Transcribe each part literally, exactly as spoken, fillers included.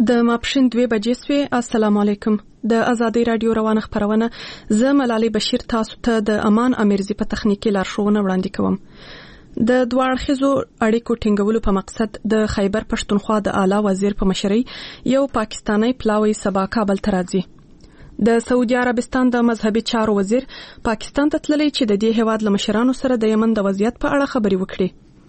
د ماپښین دوه بجې سوې. السلام علیکم. د ازادي رادیو روانه خبرونه زه ملالۍ بشیر تاسو ته د امان امیرزی په تخنیکی لارښوونه وړاندې کوم. د دوه اړخیزو اړیکو ټینګولو په مقصد د خیبر پښتونخوا د اعلی وزیر په مشرۍ یو پاکستانی پلاوی سبا کابل ته راځي. د سعودي عربستان د مذهبي چارو وزیر پاکستان ته تللی چې د دې هیواد له مشرانو سره د یمن د وضعیت په اړه خبرې وکړي.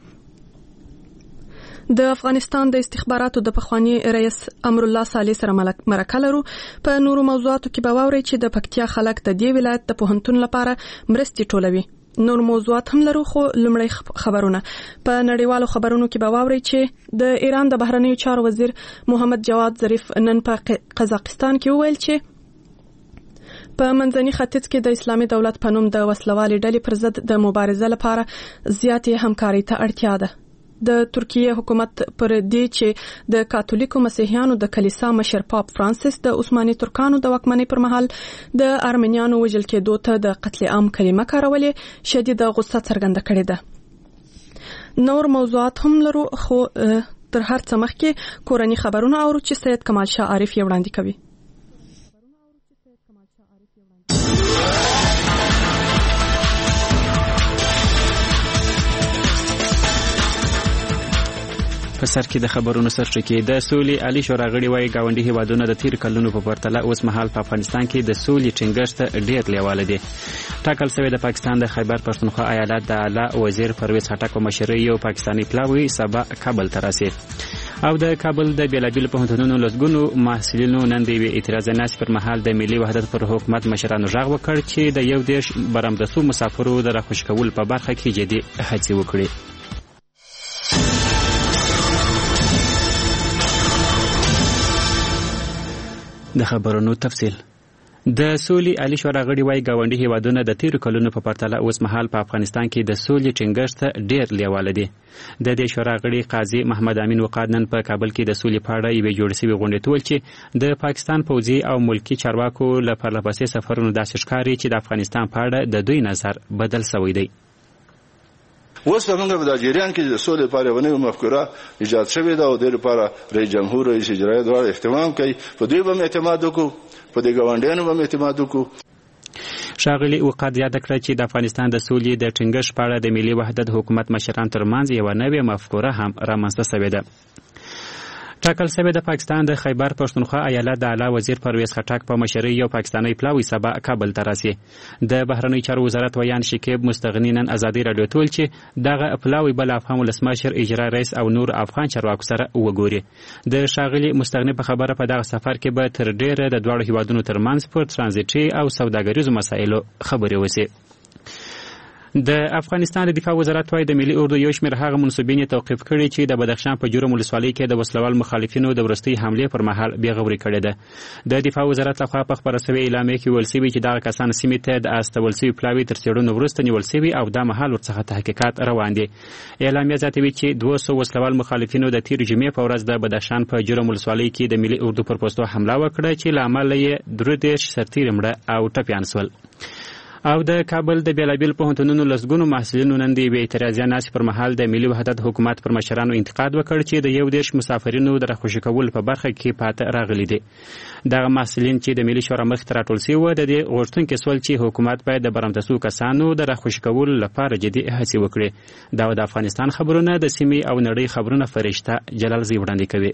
د افغانستان د استخباراتو د پخوانی رئیس امر الله صالح سره مرکه لرو. په نورو موضوعاتو کې به واورئ چې د پکتیا خلک د دې ولایت د پوهنتون لپاره مرستې ټولوي. نور موضوعات هم لرو خو لومړی خبرونه. په نړیوالو خبرونو کې به واورئ چې د ایران د بهرنیو چارو وزیر محمد جواد ظریف نن په قزاقستان کې وویل چې په منځني ختیځ کې د اسلامي دولت په نوم د وسلوالې ډلې پر ضد د مبارزه لپاره زیاتې همکاري ته اړتیا ده. د ترکیه حکومت پر دې چې د کاتولیکو مسیحیانو د کلیسا مشر پاپ فرانسیس د عثماني ترکانو د واکمنۍ پر مهال د ارمنیانو وژل کېدو ته د قتل عام کلمه کارولې شدیده غصه څرګنده کړې ده. نور موضوعات هم لرو خو تر هر څه مخکې کورني خبرونه اورو چې سید کمال شاه عارف یې وړاندې کوي. په سر کې د خبرونو سرچینې د سولې عالی شورا غړي وايي گاونډي هیوادونه د تیر کلونو په پرتله اوس مهال په افغانستان کې د سولې ټینګښت ډېر لیواله دي. ټاکل شوی د پاکستان د خیبر پښتونخوا ایالت د اعلی وزیر پرویز خټک په مشرۍ یو پاکستانی پلاوی سبا کابل ته راسي او د کابل د بیلابیل پوهنتونونو لسګونو محصلینو نن د اعتراض ناس پر مهال د ملي وحدت پر حکومت مشرانو غږ وکړ چې د یو دیش برمدسو مسافرو د راخوش کول په برخه کې جدي هڅې وکړي. د خبرونو تفصیل. د سولې عالی شورا غړي وايي گاونډي هیوادونه د تیر کلونو په پرتله اوس مهال په افغانستان کې د سولې ټینګښت ډېر لیواله دي. د دې شورا غړي قاضي محمد امین وقاد نن په کابل کې د سولې په اړه یوه جوړ شوې غونډه ټول چې د پاکستان پوځي او ملکی چارواکو له پرلپسې سفرونو داسې ښکاري چې د افغانستان په اړه د دوی نظر بدل شوی دی. اوس په موږ د جریان کې د سولې لپاره ونه مفکوره ایجاد شوې ده او د لپاره رئیس جمهور رئیس اجرایه دواړه اهتمام کوي. په دوی باندې اعتماد وکړو، په دې ګاونډیانو باندې اعتماد وکړو. ښاغلي وقاد یاد کړ چې د افغانستان د سولې د ټینګښت په اړه د ملي وحدت حکومت مشران ترمنځ یو نوې مفکوره هم رامنځته شوې ده. ټاکل شوی د پاکستان د خیبر پښتونخوا ایالت د اعلی وزیر پرویز خټک په مشرۍ یو پاکستانی پلاوی سبا کابل ته راسي. د بهرنیو چارو وزارت ویان شکیب مستغنی نن ازادي رادیو ټول چې دغه پلاوی بل افغان ولسمشر اجرا رئیس او نور افغان چارواکو سره وګوري. د شاغلي مستغنی په خبره په دغه سفر کې به تر ډیره د دواړو هیوادونو ترمنځ پر ترانزیټي او سوداګریزو مسایلو خبرې وشي. د افغانستان د دفاع وزارت وايي د ملي اردو یو شمېر هغه منصوبین توقیف کړي چې د بدخشان په جرم ولسوالۍ کې د وسلوال مخالفینو د وروستۍ حملې پر مهال بېغوري کړې ده. د دفاع وزارت لخوا په خپره شوې اعلامیه کې ویل شوي چې دغه کسان سیمې ته د استول شوي پلاوي تر څېړنو وروسته نیول شوي او دا مهال ورڅخه تحقیقات روان دي. اعلامیه زیاتوي چې دوه سوه وسلوال مخالفینو د تېرې جمعې په ورځ د بدخشان په جرم ولسوالۍ کې د ملي اردو پر پوستو حمله وکړه چې له امله یې درې دېرش سرتیري مړه او ټپیان شول. او د کابل د بیلابیل پوهنتونونو لسګونو محصلینو نن د یوې اعتراضي ناستې پر مهال د ملي وحدت حکومت پر مشرانو انتقاد وکړ چې د یو دېرش مسافرینو د راخوشي کولو په برخه کې پاته راغلي دي. دغه محصلین چې د ملي شورا مخې ته راټول شوي وو د دې غوښتونکي شول چې حکومت باید د برمته شوو کسانو د راخوشي کولو لپاره جدي هڅې وکړي. دا د افغانستان خبرونه د سیمې او نړۍ خبرونه فرشته جلال زی وړاندې کوي.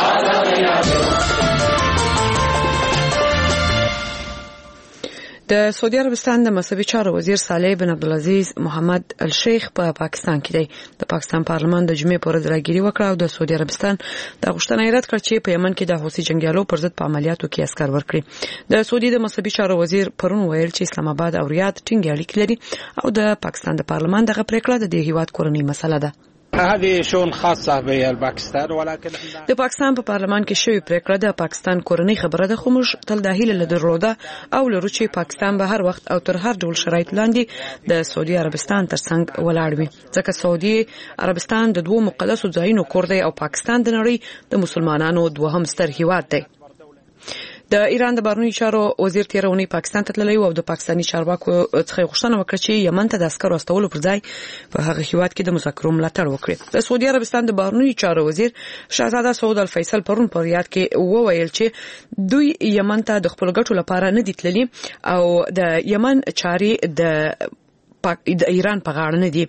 د سعودي عربستان د مذهبي چارو وزیر صالح بن عبدالعزیز محمد الشیخ په پاکستان کې دی. د پاکستان پارلمان د جمعې په ورځ راګیري وکړه او د سعودي عربستان د غوښتنه یې رد کړه چې په یمن کې د حوثي جنګیالو پر ضد په عملیاتو کې عسکر ورکړي. د سعودي د مذهبي چارو وزیر پرون ویل چې اسلام آباد او ریاض ټینګ اړیکې لري او د پاکستان د پارلمان دغه پریکړه د دې هیواد کورنۍ مسله ده. هذه شؤون خاصة بالباكستان ولكن د پاکستان په پارلمان کې شوی پریکړه د پاکستان کورنۍ خبره ده خو موږ تل د هیله لرلوده او لرو چې پاکستان به هر وخت او تر هر ډول شرایط لاندې د سعودي عربستان ترڅنګ ولاړ وي ځکه سعودي عربستان د دوه مقدسو ځایونو کور دی او پاکستان د نړۍ د مسلمانانو دوهم ستر هیواد دی. د ایران د بهرنیو چارو وزیر تیرونی پاکستان ته تللی او د پاکستاني چارواکو څخه غوښتنه وکړه چې یمن ته د عسکرو استولو پر ځای په هغه هیواد کې د مذاکرو ملاتړ وکړي. د سعودي عربستان د بهرنیو چارو وزیر شهزاده سعود الفیصل پرون په ریاض کې وویل چې دوی یمن ته د خپل ګټو لپاره نه دي تللي او د یمن چارې د د ایران په غاړه نه دي.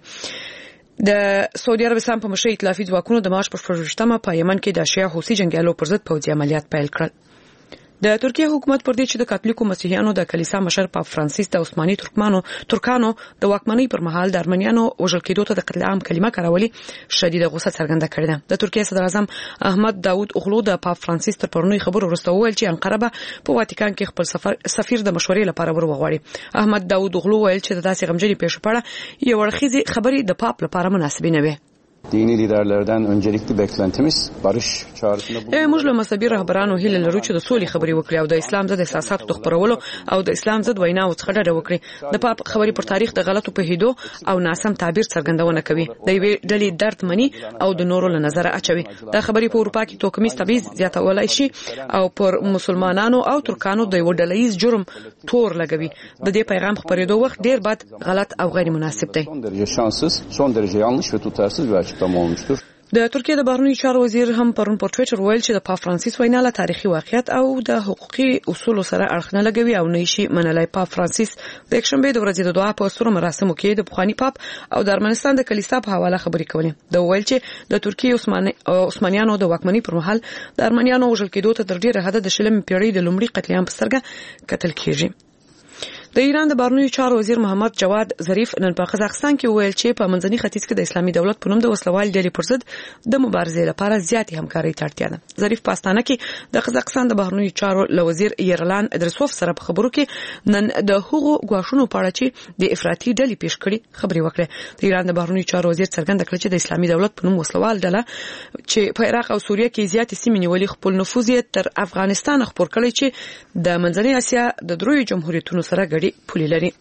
د سعودي عربستان په مشرۍ ائتلافي ځواکونو د مارچ په شپږمه په یمن کې د شیعه حوثي جنگیالو پر ضد پوځي عملیات پیل کړل. د ترکیه حکومت پر دې چې د کاتولیکو مسیحیانو د کلیسا مشر پاپ فرانسیس د عثماني ترکمانو ترکانو د واکمنۍ پر مهال د ارمنیانو وژل کېدو ته د قتل عام کلمه کارولي شدیده غوسه څرګنده کړې ده. د ترکیه صدر اعظم احمد داوود اوغلو د پاپ فرانسیس تر پرونی خبرو وروسته وویل چې انقره به په واتیکان کې خپل سفر سفیر د مشورې لپاره ورغواړي. احمد داوود اوغلو ویل چې د داسې غمجنې پیښو په اړه یو اړخیزې خبرې د پاپ لپاره مناسبه نه وي. dini liderlerden öncelikli beklentimiz barış çağrısını bu. موږ له مذهبي رهبرانو هیله لرو چې د سولې خبرې وکړي او د اسلام ضد احساساتو د خپرولو او د اسلام ضد ویناو څخه ډډه وکړي. د پاپ خبرې پر تاریخ د غلطو پوهېدو او ناسم تعبیر څرګندونه کوي. د یوې ډلې درد مني او د نورو له نظر اچوي. دا خبرې په اروپا کې توکمیز تبعیض زیاتولای شي او پر مسلمانانو او ترکانو د یو ډلهییز جرم تور لګوي. د دې پیغام خبرېدو وخت ډیر بد، غلط او غیر مناسب دی. Son derece şanssız, son derece yanlış ve tutarsız bir açıklama olmuştur. د ترکیه د بهرنیو چارو وزیر هم پرون په ټوئیټر ویل چې د پاپ فرانسیس وینا له تاریخي واقعیت او د حقوقي اصولو سره اړخ نه لګوي او نه شي منلای. پاپ فرانسیس د یکشنبه د ورځې د دعا په سره مراسمو کې د پخوانی پاپ او د ارمنستان د کلیسا په حواله خبرې کولې. د ویل چې د ترکیه عثماني عثمانیانو د واکمنۍ پر مهال د ارمنیانو وژل کېدو ته تر ډیره حد د شلم پیړۍ د لومړي قتل عام په سترګه کتل کیږي. د ایران د بهرنیو چارو وزیر محمد جواد ظریف نن په قزاقستان کې ویل چې په منځني ختیځ کې د اسلامي دولت په نوم د وسلوال ډلې پر ضد د مبارزې لپاره زیاتې همکاري ته اړتیا ده. ظریف په استانه کې د قزاقستان د بهرنیو چارو له وزیر یرلان ادریسوف سره په خبرو کې نن د هغو غواښونو په اړه چې د افراطي ډلې پیش کړي خبرې وکړې. د ایران د بهرنیو چارو وزیر څرګنده کړه چې د اسلامي دولت په نوم وسلوال ډله چې په عراق او سوریه کې زیاتې سیمې نیولې خپل نفوذ یې تر افغانستان خپور کړی چې د منځنۍ اسیا د دروي جمهوریتونو سره ګډي پولي لري.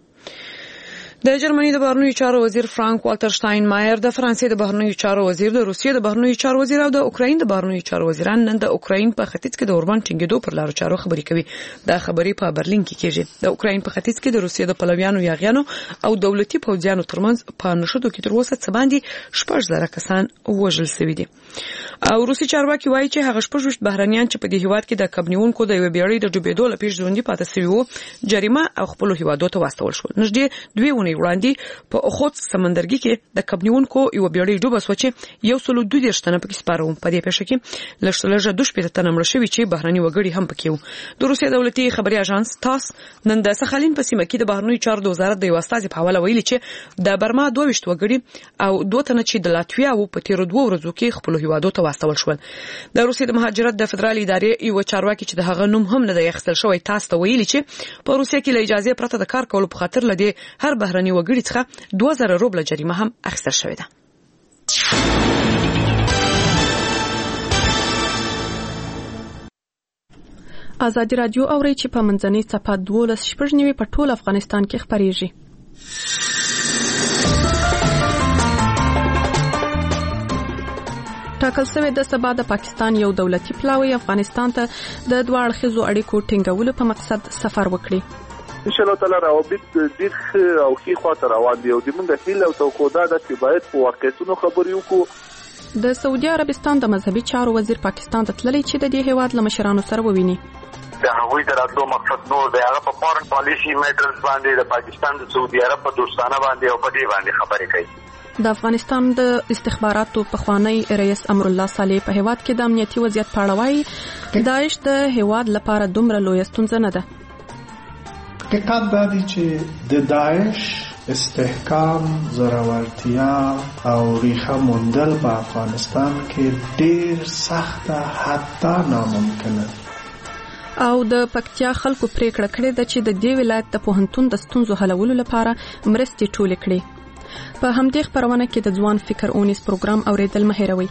د جرمني د بهرنیو چارو وزیر فرانک والټر شتاین مایر، د فرانسې د بهرنیو چارو وزیر، د روسیې د بهرنیو چارو وزیر او د اوکراین د بهرنیو چارو وزیران نن د اوکراین په ختیځ کې د اوربان ټینګېدو پر لارو چارو خبرې کوي. دا خبرې په برلین کې کېږي. د اوکراین په ختیځ کې د روسیې د پلویانو یاغیانو او دولتي پوځیانو ترمنځ په نشودو کې تر اوسه څه باندې شپږ زره کسان وژل شوي دي. او روسي چارواکي وایي چې هغه شپږ ویشت بهرنیان چې په دې هیواد کې د کبنیونکو د یو بیړۍ د ډوبېدو لپاره ژوندۍ پاتې شوي وو جریمه او خپل هیوادو ته واستول شول. نږدې دوه ونې وړاندې په اوخوت سمندرګي کې د کبنیونکو یو بیړۍ ډوبه شو چې یو سل دوه دېرش تنه پکې سپاره وو. په دې پیښه کې لږ دوه شپېته تنه مړه شوي چې بهرني وګړي هم پکې وو. د روسیې دولتي خبري اژانس تاس نن د سخالین په سیمه کې د بهرنیو چارو د وزارت د یو استازي په حواله ویلي چې د برما دوه ویشت وګړي او دوه تنه چې د لاتویا وو په تیر دوه ورځو کې خپل هیوادو ته واستول شول. د روسیې د مهاجرت د فدرالي ادارې یو چارواکي چې د هغه نوم هم نه دی اخیستل شوی تاسو ته ویلي چې په روسیې کې له اجازه پرته د کار کولو په خاطر لدی هر بهرني وګړي څخه دوه زره روبل جریمه هم اخیستل شوې ده. ازادي رادیو اوري چې په منځنۍ صفه دولس شپږ نیوي په ټول افغانستان کې خبريږي. ټاکل شوی د سبا د پاکستان یو دولتي پلاوی افغانستان ته د دوه اړخیزو اړیکو ټینګولو په مقصد سفر وکړي. ان شاء الله تعالی روابط ډیر او ښه خاطر روان دي او د موږ هیله او توقع ده چې باید په واقعیتونو خبرې وکړو. د سعودي عربستان د مذهبي چارو وزیر پاکستان ته تللی چې د دې هیواد له مشرانو سره وویني. د هغوی د راتلو مقصد نو د هغه په فورن پالیسی میټرز باندې د پاکستان د سعودي عرب په دوستانه باندې او په دې باندې خبرې کوي. د افغانستان د استخباراتو پخوانی رئیس امرالله صالح په هیواد کې د امنیتي وضعیت په اړه وایي داعش د هیواد لپاره دومره لوی ستونزه نه ده. حقیقت دا دی چې د داعش استحکام، زړورتیا او ریښه موندل په افغانستان کې ډیر سخته حتی ناممکنه. او د پکتیا خلکو پریکړه کړې ده چې د دې ولایت د پوهنتون د ستونزو حلولو لپاره مرستې ټولې کړي. په همدې خبرونه کې د ځوان فکر اونیس پروګرام اوریدل مه هېروئ.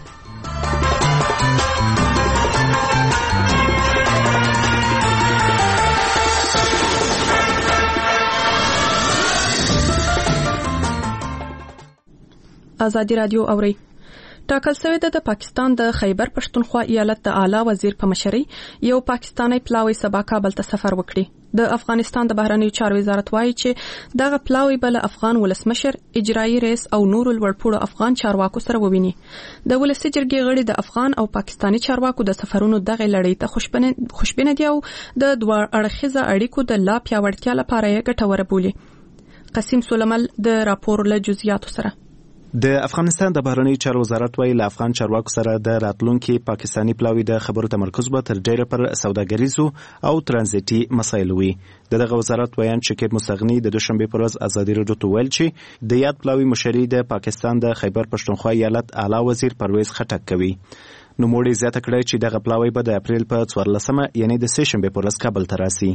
ازادي رادیو اوري. ټاکل شوی د پاکستان د خیبر پښتونخوا ایالت د اعلی وزیر په مشرۍ یو پاکستانی پلاوی سبا کابل ته سفر وکړي. د افغانستان د بهرنیو چارو وزارت وایي چې دغه پلاوی بل افغان ولسمشر، اجرایي رئیس او نورو لوړپوړو افغان چارواکو سره وویني. د ولسی جرګې غړي د افغان او پاکستانی چارواکو د سفرونو دغه لړۍ ته خوشبینه خوشبینه دي او د دوه اړخیزه اړیکو د لا پیاوړتیا لپاره یې ګټوره بولي. قسیم سولمل د راپور له جزئیاتو سره. د افغانستان د بهرنیو چارو وزارت وایي له افغان چارواکو سره د راتلونکي پاکستانی پلاوی د خبرو تمرکز به تر ډیره پر سوداګریزو او ترانزیتي مسایلو وي. دغه وزارت ویان شکیب مستغنی د دوشنبه پر ورځ ازادي راډیو ته ویل چې د یاد پلاوی مشري د پاکستان د خیبر پښتونخوا ایالت اعلی وزیر پرویز خټک کوي. نو موړي زیاته کړی چې دغه پلاوی به د اپریل په څوارلسمه یعنی د سه شنبه پر ورځ کابل ته راسي.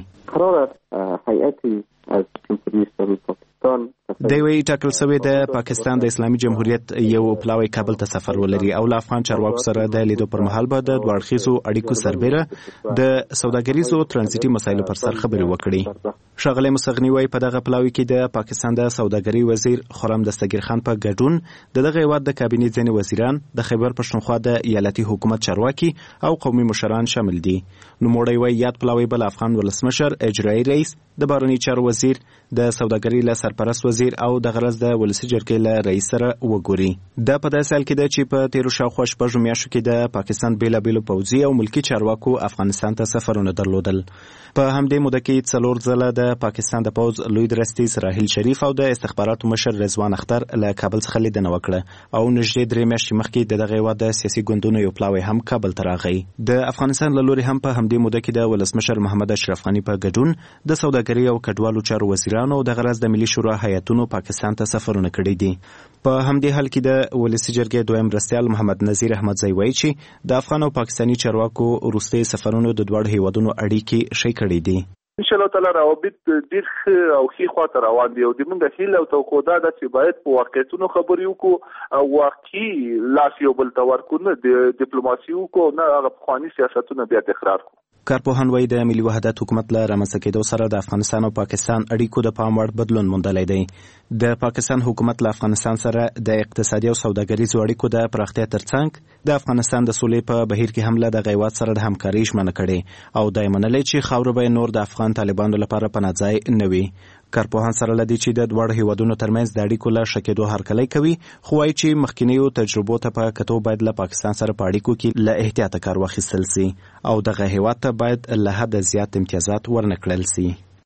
قرار هیئت از جمهوری اسلامی پاکستان د وی ټاکل شوی د پاکستان د اسلامي جمهوریت یو پلاوی کابل ته سفر ولري او له افغان چارواکو سره د لیدو پر مهال به د دوه اړخیزو اړیکو سربېره د سوداګریزو ترانزیتي مسایلو پر سر خبرې وکړي. ښاغلی مستغنی وایي په دغه پلاوی کې د پاکستان د سوداګرۍ وزیر خرم دستگیر خان په ګډون د دغه هیواد د کابینې ځینې وزیران، د خیبر پښتونخوا د ایالتي حکومت چارواکي او قومي مشران شامل دي. نوموړی وایي یاد پلاوی بل افغان ولسمشر، اجرایي رئیس، د بهرنیو چارو وزیر، د سوداګرۍ له سرپرست وزیر او د غرض د ولسی جرګې له رئیس سره وګوري. دا په داسې حال کې ده چې په تیرو شاوخوا شپږو میاشتو کې د پاکستان بیلابیلو پوځي او ملکي چارواکو افغانستان ته سفرونه درلودل. په همدې موده کې څلور ځله د پاکستان د پوځ لوی درستیز راحیل شریف او د استخباراتو مشر رضوان اختر له کابل څخه لیدنه وکړه او نږدې درې میاشتې مخکې د دغه هیواد د سیاسي ګوندونو یو پلاوی هم کابل ته راغی. د افغانستان له لوري هم په همدې موده کې د ولسمشر محمد اشرف غني په ګډون د سوداګرۍ او کډوالو چارو وزیرانو د غرض د ملي شورا هیئتونو پاکستان ته سفرونه کړي دي. په همدې حال کې د ولسی جرګې دویم مرستیال محمد نذیر احمدزی وایي چې د افغان او پاکستانی چارواکو وروستي سفرونو د دواړو هیوادونو اړیکې ښې کړې دي. ان شاء الله تعالی روابط ډیر ښه او ښې خواته روان دي او د موږ هیله او توقع ده چې باید په واقعیتونو خبرې وکړو او واقعي لاس یو بل ته ورکړو، نه د ډیپلوماسي وکړو، نه هغه پخواني سیاستونه بیا تکرار کړو. کارپوهان وایي د ملي وحدت حکومت له رامنځته کېدو سره د افغانستان او پاکستان اړیکو د پام وړ بدلون موندلی دی. د پاکستان حکومت له افغانستان سره د اقتصادي او سوداګریزو اړیکو د پراختیا ترڅنګ د افغانستان د سولې په بهیر کې هم له دغه هیواد سره د همکارۍ ژمنه کړې او دا یې منلې چې خاوره به نور د افغان طالبانو لپاره پناه ځای نه وي. کارپوهان سره لدی چې د دواړو هیوادونو ترمنځ د اړیکو له ښه کېدو هرکلی کوي، خو وایي چې مخکینیو تجربو ته په کتو باید له پاکستان سره په اړیکو کې له احتیاطه کار واخیستل سي او دغه هیواد ته باید له حده زیات امتیازات ورنه کړل سي.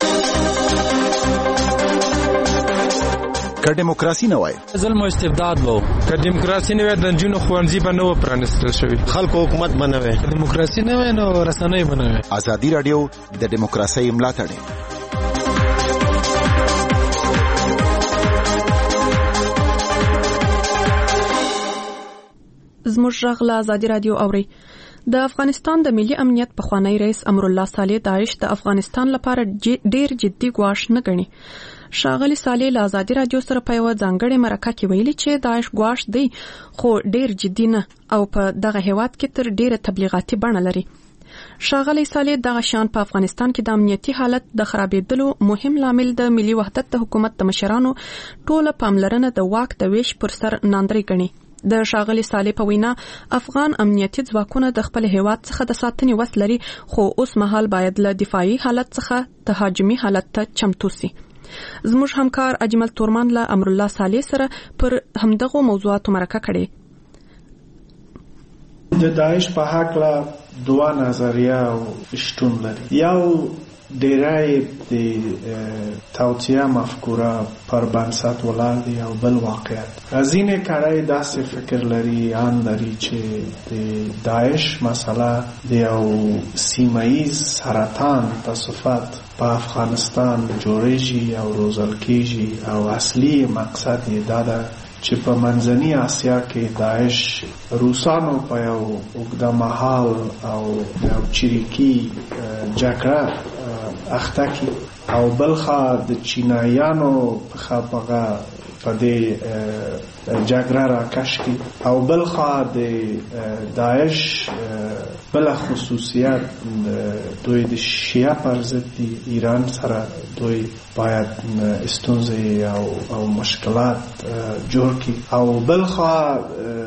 که دیموکراسي نه وای ظلم او استبداد وو، که دیموکراسي نه وای د نجونو ښوونځي به نه و پرانیستل شوي، خلکو حکومت به نه وای، دیموکراسي نه وای نو رسنۍ به نه وای. ازادي راډیو د دیموکراسۍ ملاتړ. زموږ غږ له ازادي راډیو اوري. د افغانستان د ملي امنیت پخوانی رئیس امرالله صالح داعش د افغانستان لپاره ډیر جدي ګواښ نه ګڼي. ښاغلي صالح له ازادي راډیو سره په یوه ځانګړې مرکه کې ویلي چې داعش ګواښ دی خو ډیر جدي نه او په دغه هیواد کې تر ډیره تبلیغاتي بڼه لري. ښاغلي صالح دغه شان په افغانستان کې د امنیتي حالت د خرابېدلو مهم لامل د ملي وحدت د حکومت د مشرانو ټوله پاملرنه د واک د ویش پر سر ناندري ګڼي. د ښاغلي صالح په وینا افغان امنیتي ځواکونه د خپل هیواد څخه د ساتنې وس لري خو اوس مهال باید له دفاعي حالت څخه تهاجمي حالت ته چمتو سي. زموږ همکار اجمل تورمان له امرالله صالح سره پر همدغو موضوعاتو مرکه کړې. د داعش په هکله دوه نظریه شتون لري. یو ډیری د توطیه مفکوره پر بنسټ ولاړ دی او بل واقعیت. ځینې کړای داسې فکر لري ان لري چې د داعش مسله د یو سیمایي سرطان په صفت په افغانستان جوړیږي او روزل کیږي او اصلي مقصد یې دا ده چې په منځني اسیا کې داعش روسانو په یو اوږده مهال او یو چریکي جګړه اخته کی او بلخا د چینایانو په خپغه په دې جګړه راکش کی او بلخا د داعش بل خصوصیت دوی د شیعه پر ضد ایران سره دوی باید استونزې او او مشکلات جوړ کی او بلخا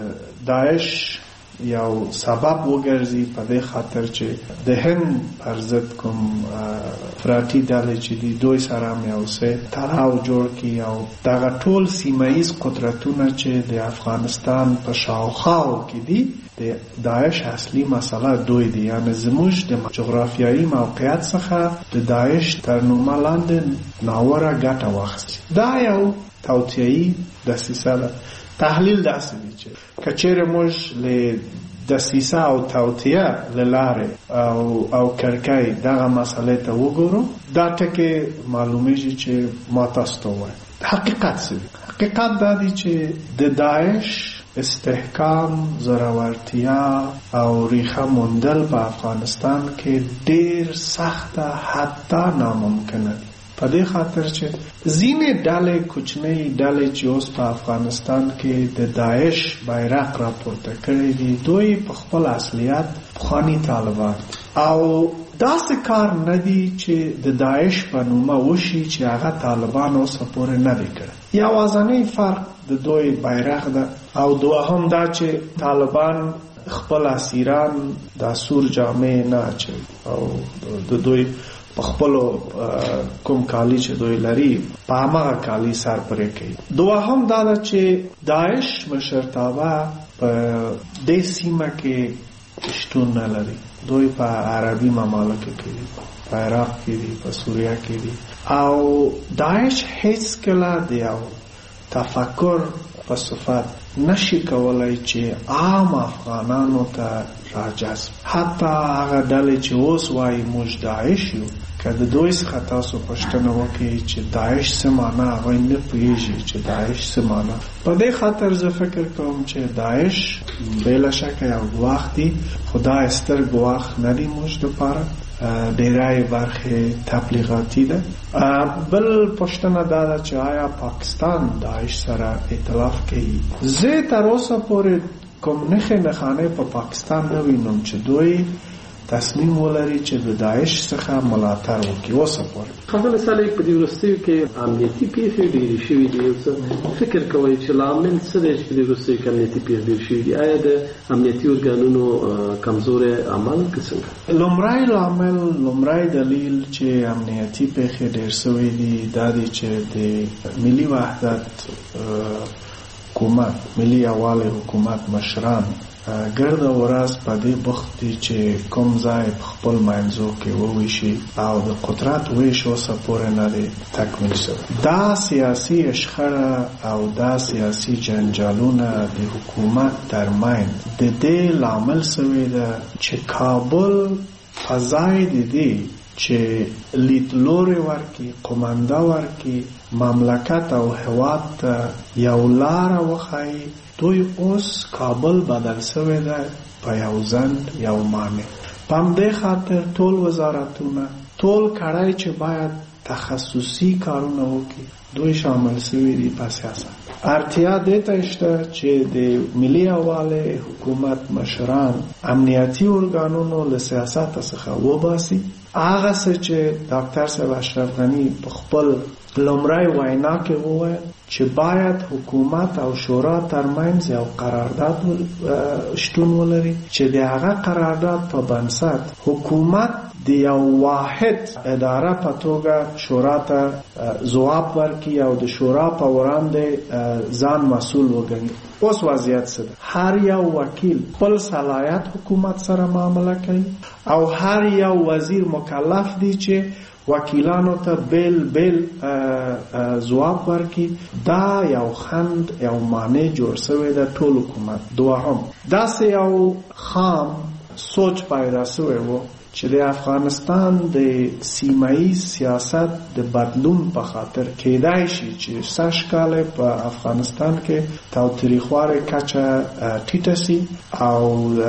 داعش یو سبب وګرځي په دې خاطر چې د هند پر ضد کوم افراطي ډلې چې دي دوی سره یو څه تړاو جوړ کړي او دغه ټول سیمه ییز قدرتونه چې د افغانستان په شاوخوا کې دي د داعش اصلي مسله دوی دي، یعنی زموږ د جغرافیایي موقعیت څخه د داعش تر نومه لاندې ناوړه ګټه واخیستې. دا یو توطیه‌ایي دسیسه ده. تحلیل داسې دی چې کچېره موږ له دسیسه او توطیه له لارې او او کړکۍ دغه مسئله ته وګورو، دا ټکي معلومیږي چې ما تاسو ته وایم حقیقت څه دی. حقیقت دا دی چې د داعش استحکام، زړورتیا او ریښه موندل په افغانستان کې ډېر سخته حتی ناممکنه دي. په دې خاطر چې ځینې ډلې کوچنۍ ډلې چې اوس په افغانستان کې د داعش بیرغ راپورته کړی دي، دوی په خپل اصلیت پخواني طالبان او داسې کار نه دی چې د داعش په نومه وشي چې هغه طالبان اوس پورې نه دی کړی. یوازینی فرق د دوی بیرغ ده او دوهم دا چې طالبان خپل اسیران د سور جامې نه اچوي او د دوی په خپل کوم کالی چې دوی لري په هغه کالی سر پرې کوي. دوهم دا ده چې داعش مشرتابه په دې سیمه کې شتون نه لري. دوی په عربي ممالکو کې دي، په عراق کې دي، په سوریه کې دي او داعش هیڅ کله د یو تفکر په صفت نشي کولای چې عام افغانانو ته راجذب. حتی هغه ډلې چې اوس وایي موږ داعش یو، که د دوی څخه تاسو پوښتنه وکړئ چې داعش څه معنا، هغوی نه پوهېږي چې داعش څه معنا. په دې خاطر زه فکر کوم چې داعش بلا شکه یو ګواښ دی، خو دا ستر ګواښ نه دی موږ دپاره، ډیری برخې تبلیغاتي ده. بل پوښتنه دا ده چې آیا پاکستان داعش سره ائتلاف کوي؟ زه تر اوسه پورې کوم نښې نښانې په پاکستان نه وینم چې دوی تصمیم ولري چې د داعش څخه ملاتړ وکړي. اوسه پورې خبره صالح په دې وروستیو کې امنیتي پیښې ډېرې شوې دي. فکر کوئ چې لامل څه دی چې په دې وروستیو کې امنیتي پیښې ډېرې شوې دي؟ آیا د امنیتي ارګانونو کمزوري عمل که څنګه؟ لومړی لامل، لومړی دلیل چې امنیتي پیښې ډېر شوې دي دا دی چې د ملي وحدت حکومت، ملي یووالی حکومت مشران ګرده ورځ په دې بوخت دي چې کوم ځای په خپل منځو کې وویشي او د قدرت ویش اوسه پورې نه دی تکمیل شوی. دا سیاسي شخړه او دا سیاسي جنجالونه د حکومت ترمنځ د دې لامل شوی ده چې کابل په ځای د دې چې لیدلوري ورکړي، قومنده ورکړي، مملکت او هېواد ته یو لاره وښایي، دوی اوس کابل بدل شوی ده په یو ځنډ، یو مانع. په همدې خاطر ټول وزارتونه، ټول کړای چې باید تخصصي کارونه وکړي، دوی شامل شوي دي په سیاست. اړتیا دې ته شته چې د ملي یووالي حکومت مشران امنیتي ارګانونو له سیاست څخه وباسي. هغه څه چې ډاکټر صاحب اشرف غني په خپل لومړی وینا کې وویل چې باید حکومت او شورا ترمنځ یو قرارداد شتون ولري چې د هغه قرارداد په بنسټ حکومت د یو واحد اداره په توګه شورا ته ځواب ورکړي او د شورا په وړاندې ځان مسؤل وګڼي. اوس وضعیت څه ده؟ هر یو وکیل خپل صلاحیت حکومت سره معامله کوي او هر یو وزیر مکلف دی چې وکیلانو ته بیل بیل ځواب ورکړي. دا یو خند، یو معنی جوړ شوی ده ټول حکومت. دوهم داسې یو خام سوچ پیدا شوی و چې د افغانستان د سیمایي سیاست د بدلون په خاطر کېدای شي چې سږ کال په افغانستان کې تاوتریخواري کچه ټیټه سي او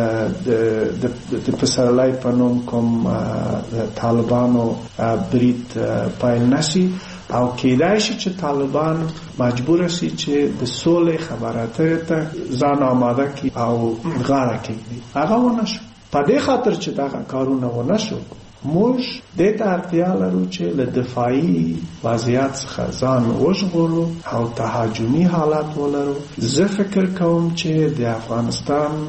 د پسرلی په نوم کوم طالبانو برید پیل نشي او کېدای شي چې طالبان مجبور شي چې د سولې خبرې ته ځان آماده کړي او غاړه کېږدي. هغه ونه شو. په دې خاطر چې دا کارونه ونه شو، موږ د ته اړتیا لرو چې له دفاعي وضعیت څخه ځان وژغورو او تهاجمي حالات ولرو. زه فکر کوم چې د افغانستان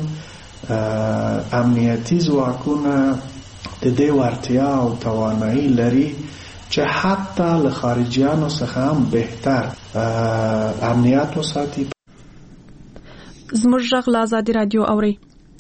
امنیتي ځواکونه د دې وړتیا او توانایي لري چې حتی له خارجیانو څخه هم بهتر امنیت وساتي. زموږ غږ له ازادي رادیو اوري.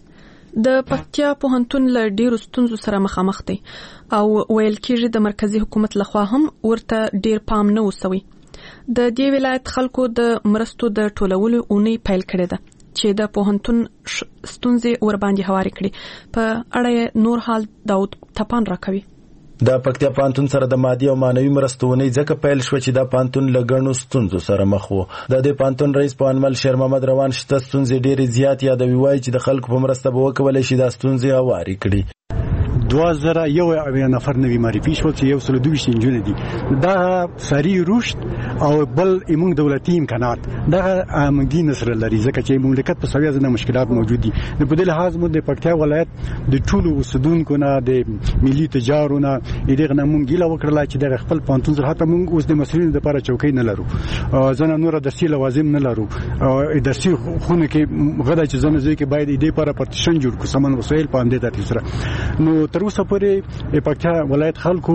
د پکتیا پوهنتون له ډیرو ستونزو سره مخامخ دی او ویل کېږي د مرکزی حکومت لخوا هم ورته ډیر پام نه وسوي. د دې ولایت خلکو د مرستو د ټولولو اونۍ پیل کړې ده چې د پوهنتون ستونزې ور باندې هواري کړي. په اړه نور حال داود تپان راکوي. د پکتیا پوهنتون سره د مادي او مانوي مرستونې ځکه پیل شو چې د پوهنتون لګڼو ستونزو سره مخ وو. د دې پوهنتون رئیس پوهنمل شیر محمد روان شته ستونزې ډېرې زیات یادوي، وایي چې د خلکو په مرسته به وکولای شي دا ستونزې هواري کړي. دوه زره یو نفر نوی معرفي شول چې یو سل دویشت نجونې دي. دا سری رشد او بل ایمون دولتي امکانات دا امنګي نسر لري ځکه چې مملکت په سویا ځنه مشکلات موجود دي. د بدل لحاظ مو د پکتیا ولایت د ټولو اوسیدونکو نه د ملي تجارونه دغه نمون ګیله وکړه چې د خپل پانتون سره حتی موږ اوس د مسلمانانو لپاره چوکۍ نه لرو، ځنه نور درسي لوازم نه لرو، درسي خونه کې غدا چې ځنه ځکه باید دې لپاره پارتیشن جوړ کو سامان وسایل پاندې ترتیب سره. نو تر اوسه پورې پکتیا ولایت خلکو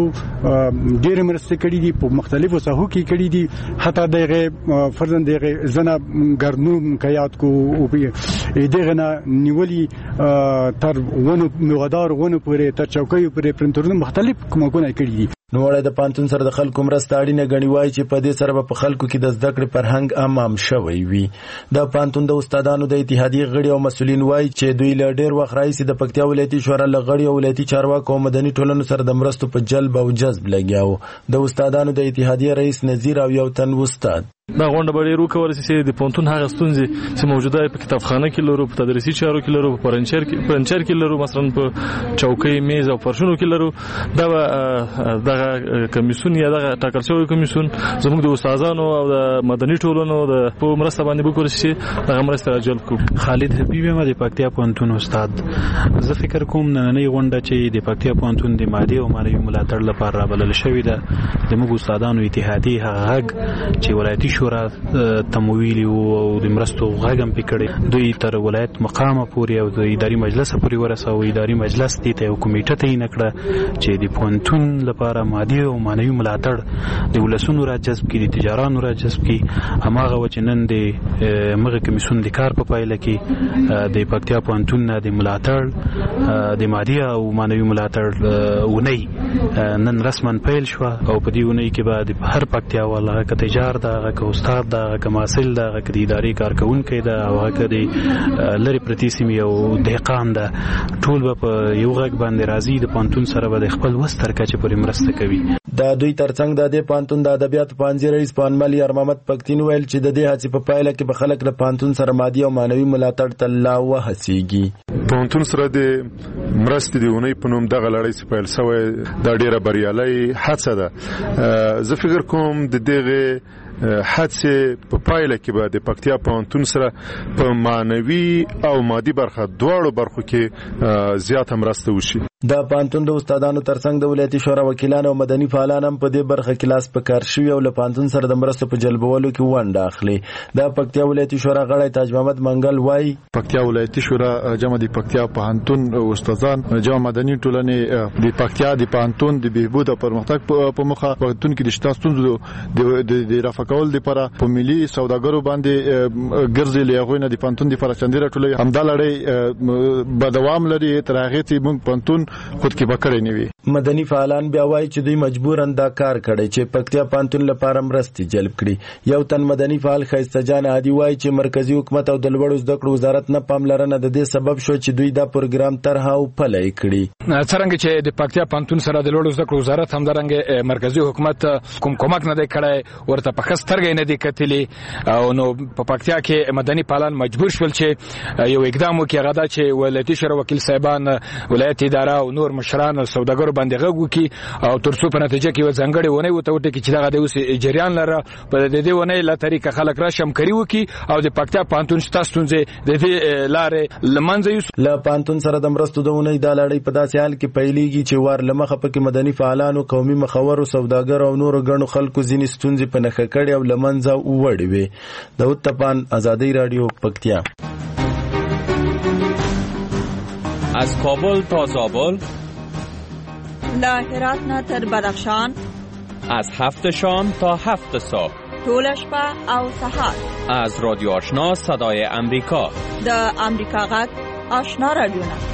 ډېر مرسته کړې دي په مختلفو ساحو کې کړې دي، حتی دغه فرزند دغه زنه ګرنوم کيات کو او دغه نه نیولي تر ونه مغدار ونه پورې تر چوکۍ پورې پرنټرونو مختلف کومکونه کړې دي. نو وړه د پانتون سره د خلکو مرسته اړینه غني وای چې په دې سره په خلکو کې د زده کړې فرهنګ عام شوی وي. د پانتون د استادانو د اتحادیې غړي او مسؤلین وای چې دوی له ډېر وخت راځي د پکتیا ولایتي شورا له غړي او ولایتي چارواکو او مدني ټولنو سره د مرستو په جلب او جذب لګیاو. د استادانو د اتحادیې رئیس نذیر او یو تن استاد دا غونډه به ډېر وکړي چې د پونتون هغه ستونزې چې موجوده په کتابخانه کې لرو، په تدریسي چارو کې لرو، په پرنچر کې پرنچر کې لرو، مثلا په چوکۍ میز او فرشونو کې لرو، دا دغه کمیسون یا دغه ټاکل شوی کمیسون زموږ د استادانو او د مدني ټولنو د په مرسته باندې وکړي چې دغه مرسته راجلب کړو. خالد حبیب ما د پکتیا پوهنتون استاد. زه فکر کوم نننۍ غونډه چې د پکتیا پوهنتون د مادي او مانوي ملاتړ لپاره رابلل شوې ده د موږ استادانو اتحادیې هغه غږ چې ولایتي شورا تمویلی او د مرستو غاګم پکړي دوی تر ولایت مقامه پورې او د اداري مجلس پورې ورسو. اداري مجلس دې ته یو کمیټه تعین کړه چې د پوهنتون لپاره مادي او مانوي ملاتړ د ولسونو را جذب کړي، د تجارانو را جذب کړي. هماغه و چې نن د مغه کمیسون د کار په پایله کې د پکتیا پوهنتون د ملاتړ د مادي او مانوي ملاتړ ونی نن رسما پیل شو او په دې ونی کې به هر پکتیا والا که تجار دا که استاد دا که محصل دا که د ادارې کارکونکي دا او که د لرې پرتې سیمې او دهقان دا ټول به په یو غږ باندې راځي د پوهنتون سره به د خپل وس تر کچې پورې مرسته کوي. دا دوی ترڅنګ د دې پوهنتون د ادبیاتو پوهنځي رئیس پوهنمل یار محمد پکتین ویل چې د دې هڅې په پایله کې به خلک د پوهنتون سره مادي او مانوي ملاتړ ته لا وهڅېږي. پوهنتون سره د مرستې د اونۍ په نوم دغه لړۍ چې پیل شوې دا ډېره بریالۍ هڅه ده. زه فکر کوم د دغه حادثه په پایله کې به د پکتیا پوهنتون سره په معنوي او مادي برخه دواړو برخو کې زیاته مرسته وشي. د پوهنتون د استادانو ترڅنګ د ولایتي شورا وکیلان او مدني فعالان هم په دې برخه کې لاس په کار شوي او له پوهنتون سره د مرستو په جلبولو کې ونډه اخلي. د پکتیا ولایتي شورا غړی تاج محمد منګل وایي پکتیا ولایتي شورا جمع د پکتیا پوهنتون استادان جمع مدني ټولنې د پکتیا د پوهنتون د بهبود او پرمختګ په مخه پوهنتون کې د شته ستونزو د رفع کول لپاره په ملي سوداګرو باندې ګرځي لیاغوینه د پوهنتون د فرچندره ټولې همدا لړۍ به دوام لري تر هغه چې موږ پوهنتون خود کې بکړې نیوي. مدني فعالان بیا وایي چې دوی مجبورن دا کار کړي چې پکتیا پوهنتون لپاره مرستې جلب کړي. یو تن مدني فعال خیسته جان عادي وایي چې مرکزی حکومت او د لوړو زده کړو وزارت نه پاملرنه د دې سبب شو چې دوی دا پروګرام طرح او پلی کړي. څرنګه چې د پکتیا پوهنتون سره د لوړو زده کړو وزارت همدارنګه مرکزی حکومت کوم کومک نه دی کړی ورته په خسترګې نه دی کتلی او نو په پکتیا کې مدني فعالان مجبور شول چې یو اقدام وکړي هغه دا چې ولایتي شورا وکیل صاحبان ولایت اداره او نور مشران او سوداګرو باندې غږ وکړي او ترڅو په نتیجه کې و ځنګړې ونې وته وټکي چې دغه د اوس جریان لره په دې ونې له طریقه خلک را شمکري وکړي او د پکتیا پانتون ستاسونځي د دې لارې لمنځه یوس له پانتون سره د مرستو د ونې د لړۍ په داسې حال کې پیلېږي چې ور لمخه پکې مدني فعالانو قومي مخورو سوداګرو او نورو ګڼو خلکو ځینې ستونزې په نښه کړې او لمنځه وړې وې. داود طپان، آزادی رادیو، پکتیا. از کابل تا زابل، له هرات نه تر بدخشان، از هفت شام تا هفت صبح، ټول شپه او سحر، از رادیو آشنا صدای امریکا، د امریکا غږ آشنا رادیو نه.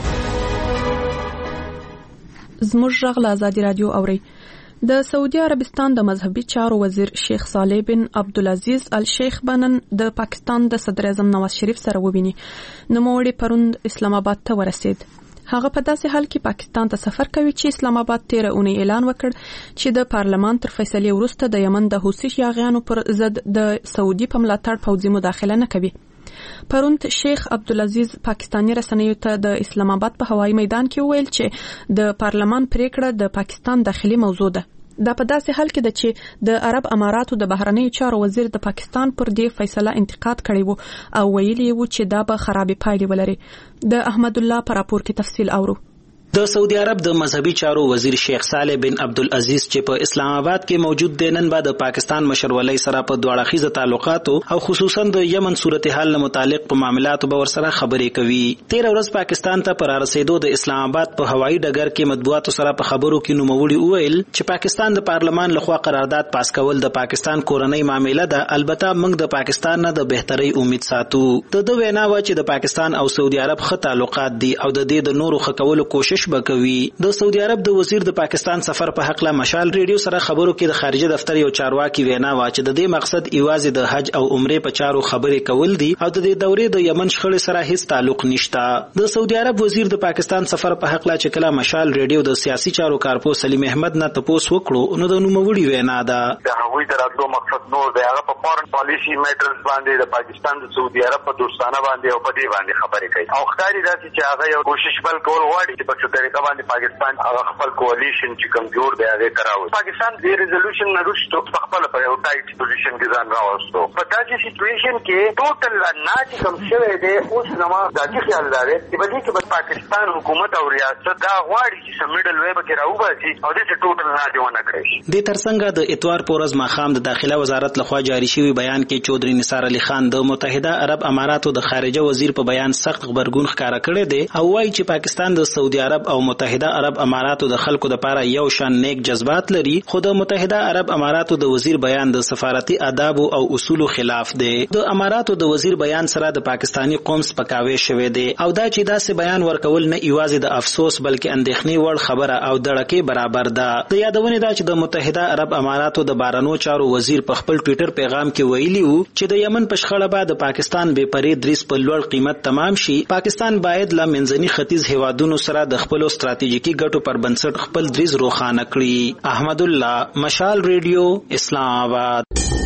زموږ غږ له آزادی رادیو اوري. د سعودي عربستان د مذهبي چارو وزیر شیخ صالح بن عبدالعزیز الشیخ بنن د پاکستان د صدر اعظم نواز شریف سره وویني. نوموړی پروند اسلام آباد ته ورسید. هغه په داسې حال کې پاکستان ته سفر کوي چې اسلام آباد تیره اونۍ اعلان وکړ چې د پارلمان تر فیصلې وروسته د یمن د حوثي یاغیانو پر ضد د سعودي په ملاتړ پوځي مداخله نه کوي. پروند شیخ عبدالعزیز پاکستانی رسنیو ته د اسلام آباد په هوایي میدان کې وویل چې د پارلمان پریکړه د پاکستان داخلي موضوع ده. دا په داسې حال کې ده چې د عرب اماراتو د بهرنیو چارو وزیر د پاکستان پر دې فیصله انتقاد کړی وو او ویلي وو چې دا به خرابې پایلې ولري. د احمد الله پر راپور کې تفصیل اورو. د سعودي عرب د مذهبي چارو وزیر شیخ صالح بن عبدالعزیز چې په اسلام آباد کې موجود دی نن بعد پاکستان مشرولۍ سره په دوه اړخیزه تعلقاتو او خصوصا د یمن صورتحال متعلق په معاملاتو به ورسره خبرې کوي. تیر ورځ پاکستان ته پر رسیدو د اسلام آباد په هوایي ډګر کې مطبوعاتو سره په خبرو کې نوموړي وویل چې پاکستان د پارلمان لخوا قرارداد پاس کول د پاکستان کورنۍ معامله ده، البته موږ د پاکستان نه د بهتري امید ساتو. د دوه وینا و چې د پاکستان او سعودي عرب ښه تعلقات دي او د دې د نورو ښه کولو کوشش بکوي. د سعودي عرب د وزیر د پاکستان سفر په حق له مشال ریډیو سره خبرو کې د خارجه دفتر یو چارواکي وینا و چې د دې مقصد ایوازي د حج او عمره په چارو خبرې کول دي او د دې دورې د یمن شخړې سره هیڅ تعلق نشته. د سعودي عرب وزیر د پاکستان سفر په حق له چې کله مشال ریډیو د سیاسي چارو کارپو سلیم احمد نه تپوس وکړو نو د نوموړي وینا ده د هغوی د راتلو مقصد نور دی، هغه په فورن پالیسی میټرز باندې د پاکستان د سعودي عرب په دوستانه باندې او په دې باندې خبرې کوي او ښکاري داسې چې هغه یو کوشش بل کول غواړي چې په څه طریقه باندې پاکستان هغه خپل کوالیشن چې کمزور دی هغه کراوي. پاکستان د ریزولوشن نه وروسته په خپل په یو ټایټ پوزیشن کې ځان راوستو. په داسې سچويشن کې ټوټل نه چې کوم شوی دی اوس نو ځکه خیال لري چې په دې کې په پاکستان حکومت او ریاست دا غواړي چې سمیډل ویب کې راوباسي او دې ټوټل نه دی ونه کړی. د ترڅنګ د اتوار پورز ماخام د داخله وزارت لخوا جاری شوی بیان کې چودري نثار علي خان د متحده عرب اماراتو د خارجه وزیر په بیان سخت خبرګون ښکارا کړی دی او وايي چې پاکستان د سعودي عرب او متحده عرب اماراتو د خلکو د پاره یو شان نیک جذبات لري، خو د متحده عرب اماراتو د وزیر بیان د سفارتي آداب او اصولو خلاف دی. د اماراتو د وزیر بیان سره د پاکستانی قوم سپکاوي شوی دی او دا چې داسې بیان ورکول نه ایوازي د افسوس بلکې اندېښنې وړ خبره او دړکې برابر ده. د یادونه ده چې د متحده عرب اماراتو د بارنو چارو وزیر په خپل ټوئیټر پیغام کې ویلي وو چې د یمن په شخړه به د پاکستان بې پرې دریس په لوړ قیمت تمام شي. پاکستان باید له منځني ختیځ هیوادونو سره د خپل ستراتیژیکي ګټو پر بنسټ خپل دریز روښانه کړي. احمد الله، مشال ریډیو، اسلام آباد.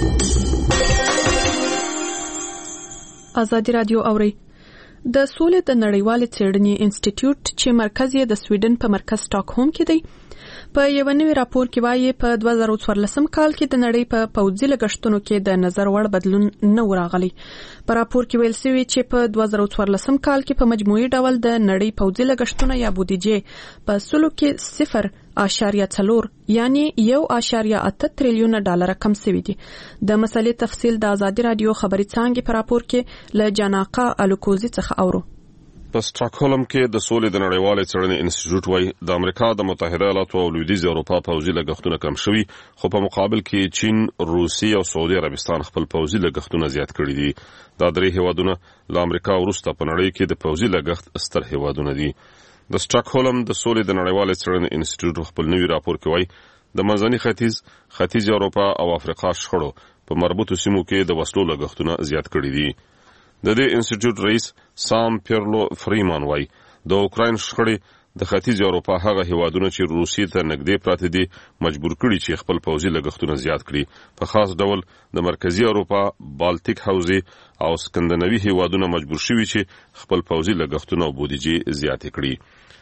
آزادی رادیو اوري. د سولې د نړیوالې څېړنې انسټیټیوټ چې مرکز یې د سویډن په مرکز سټاکهولم کې دی په یو نوي راپور کې وایي په دوه زره څوارلسم کال کې د نړۍ په پوځي لګښتونو کې د نظر وړ بدلون نه وراغلی. په راپور کې ویل شوی چې په دوه زره څوارلسم کال کې په مجموعي ډول د نړۍ پوځي لګښتونه یا بودیجه په سلو کې صفر اشاریه څلور یعنی یو اشاریه اته تریلیون ډالر کم شوی دی. د مسلې تفصیل د آزادی رادیو خبري څانګې په راپور کې له جناقه الکوزي څخه اورو. په سټاکهولم کې د سولې د نړیوالې څېړنې انسټیټیوټ وايي د امریکا د متحده ایالاتو او لویدیځ اروپا پوځي لګښتونه کم شوي، خو په مقابل کې چین، روسیې او سعودي عربستان خپل پوځي لګښتونه زیات کړي دي. دا درې هیوادونه له امریکا وروسته په نړۍ کې د پوځي لګښت ستر هیوادونه دي. د سټاکهولم د سولې د نړیوالې څېړنې انسټیټیوټ خپل نوي راپور کې وايي د منځني ختیځ، ختیځ اروپا او افریقا شخړو په مربوطو سیمو کې د وسلو لګښتونه زیات کړي دي. د دې انسټیټیوټ رئیس سام پیرلو فریمان وايي د اوکراین شخړې د ختیځ اروپا هغه هیوادونه چې روسیې ته نږدې پراته دي مجبور کړي چې خپل پوځي لګښتونه زیات کړي. په خاص ډول د مرکزی اروپا، بالټیک حوزې او سکندناوي هیوادونه مجبور شوي چې خپل پوځي لګښتونه او بودیجې زیاتې کړي.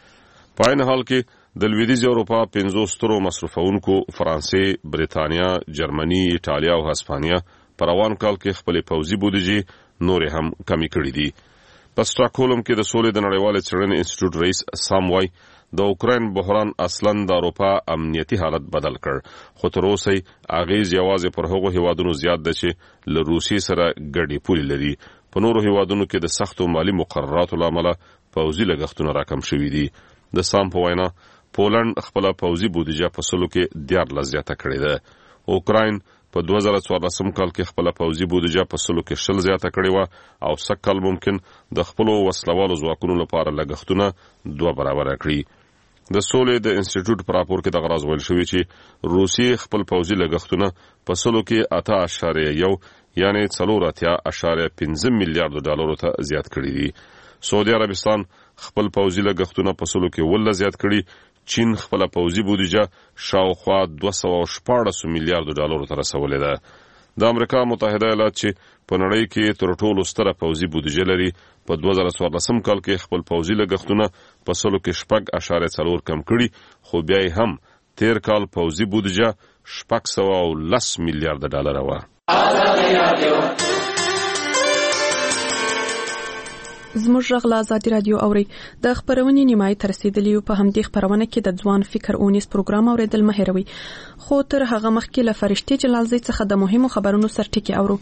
په عین حال کې د لویدیځ اروپا پنځو سترو مصرفونکو فرانسې، بریتانیا، جرمني، ایټالیا او هسپانیا په روان کال کې خپل پوځي بودیجې نور هم کمی کړې دي. په سټاکهولم کې د سولې د نړیوالې څېړنې انسټیټیوټ رئیس سام وای د اوکراین بحران اصلا د اروپا امنیتي حالت بدل کړ، خو تر اوسه اغیز یوازې پر هغو هیوادونو زیات ده چې له روسیې سره ګډې پولې لري. په نورو هیوادونو کې د سختو مالي مقرراتو له امله پوځي لګښتونه راکم شوي دي. د سام په وینا پولند خپله پوځي بودیجه په سلو کې دیارلس زیاته کړې ده. اوکراین په دوه زره څوارلسم کال کې خپله پوځي بودیجه په سلو کې شل زیاته کړې وه او سږ کال ممکن د خپلو وسلوالو ځواکونو لپاره لګښتونه دوه برابره کړي. د سولې د انسټیټیوټ په راپور کې دغه راز ویل شوي چې روسیې خپل پوځي لګښتونه په سلو کې اته اعشاریه یو یعنې څلور اتیا اعشاریه پنځه میلیارډو ډالرو ته زیات کړي دي. سعودي عربستان خپل پوځي لګښتونه په سلو کې اوولس زیات کړي. چین خپله پوځي بودیجه شاوخوا دوه سوه شپاړس میلیارډو ډالرو ته رسولې ده. د امریکا متحده ایالات چې په نړۍ کې تر ټولو ستره پوځي بودیجه لري په دوه زره څوارلسم کال کې خپل پوځي لګښتونه په سلو کې شپږ اعشاریه څلور کم کړي، خو بیا یې هم تیر کال پوځي بودیجه شپږ سوه او لس میلیارډه ډالره وه. زموږ غږ له ازادي راډیو اوري. د خبرونې نیمایي ته رسېدلي یو. په همدې خبرونه کې د ځوان فکر اونیس پروګرام اوریدل مه هېروئ. خو تر هغه مخکې له فرشتې جلالزۍ څخه د مهمو خبرونو سرټکي اورو.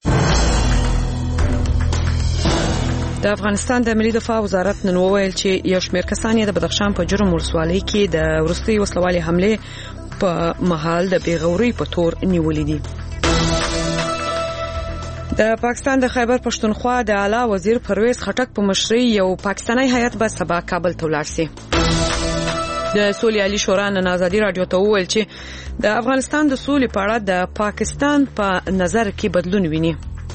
د افغانستان د ملي دفاع وزارت نن وویل چې یو شمېر کسان یې د بدخشان په جرم ولسوالۍ کې د وروستۍ وسلوالې حملې په مهال د بېغورۍ په تور نیولې دي. د پاکستان د خیبر پښتونخوا د اعلی وزیر پرویز خټک په مشرۍ یو پاکستانی هیئت به سبا کابل ته ولاړ شي. د سولې عالی شورا نن ازادي راډیو ته وویل چې د افغانستان د سولې په اړه د پاکستان په نظر کې بدلون ویني.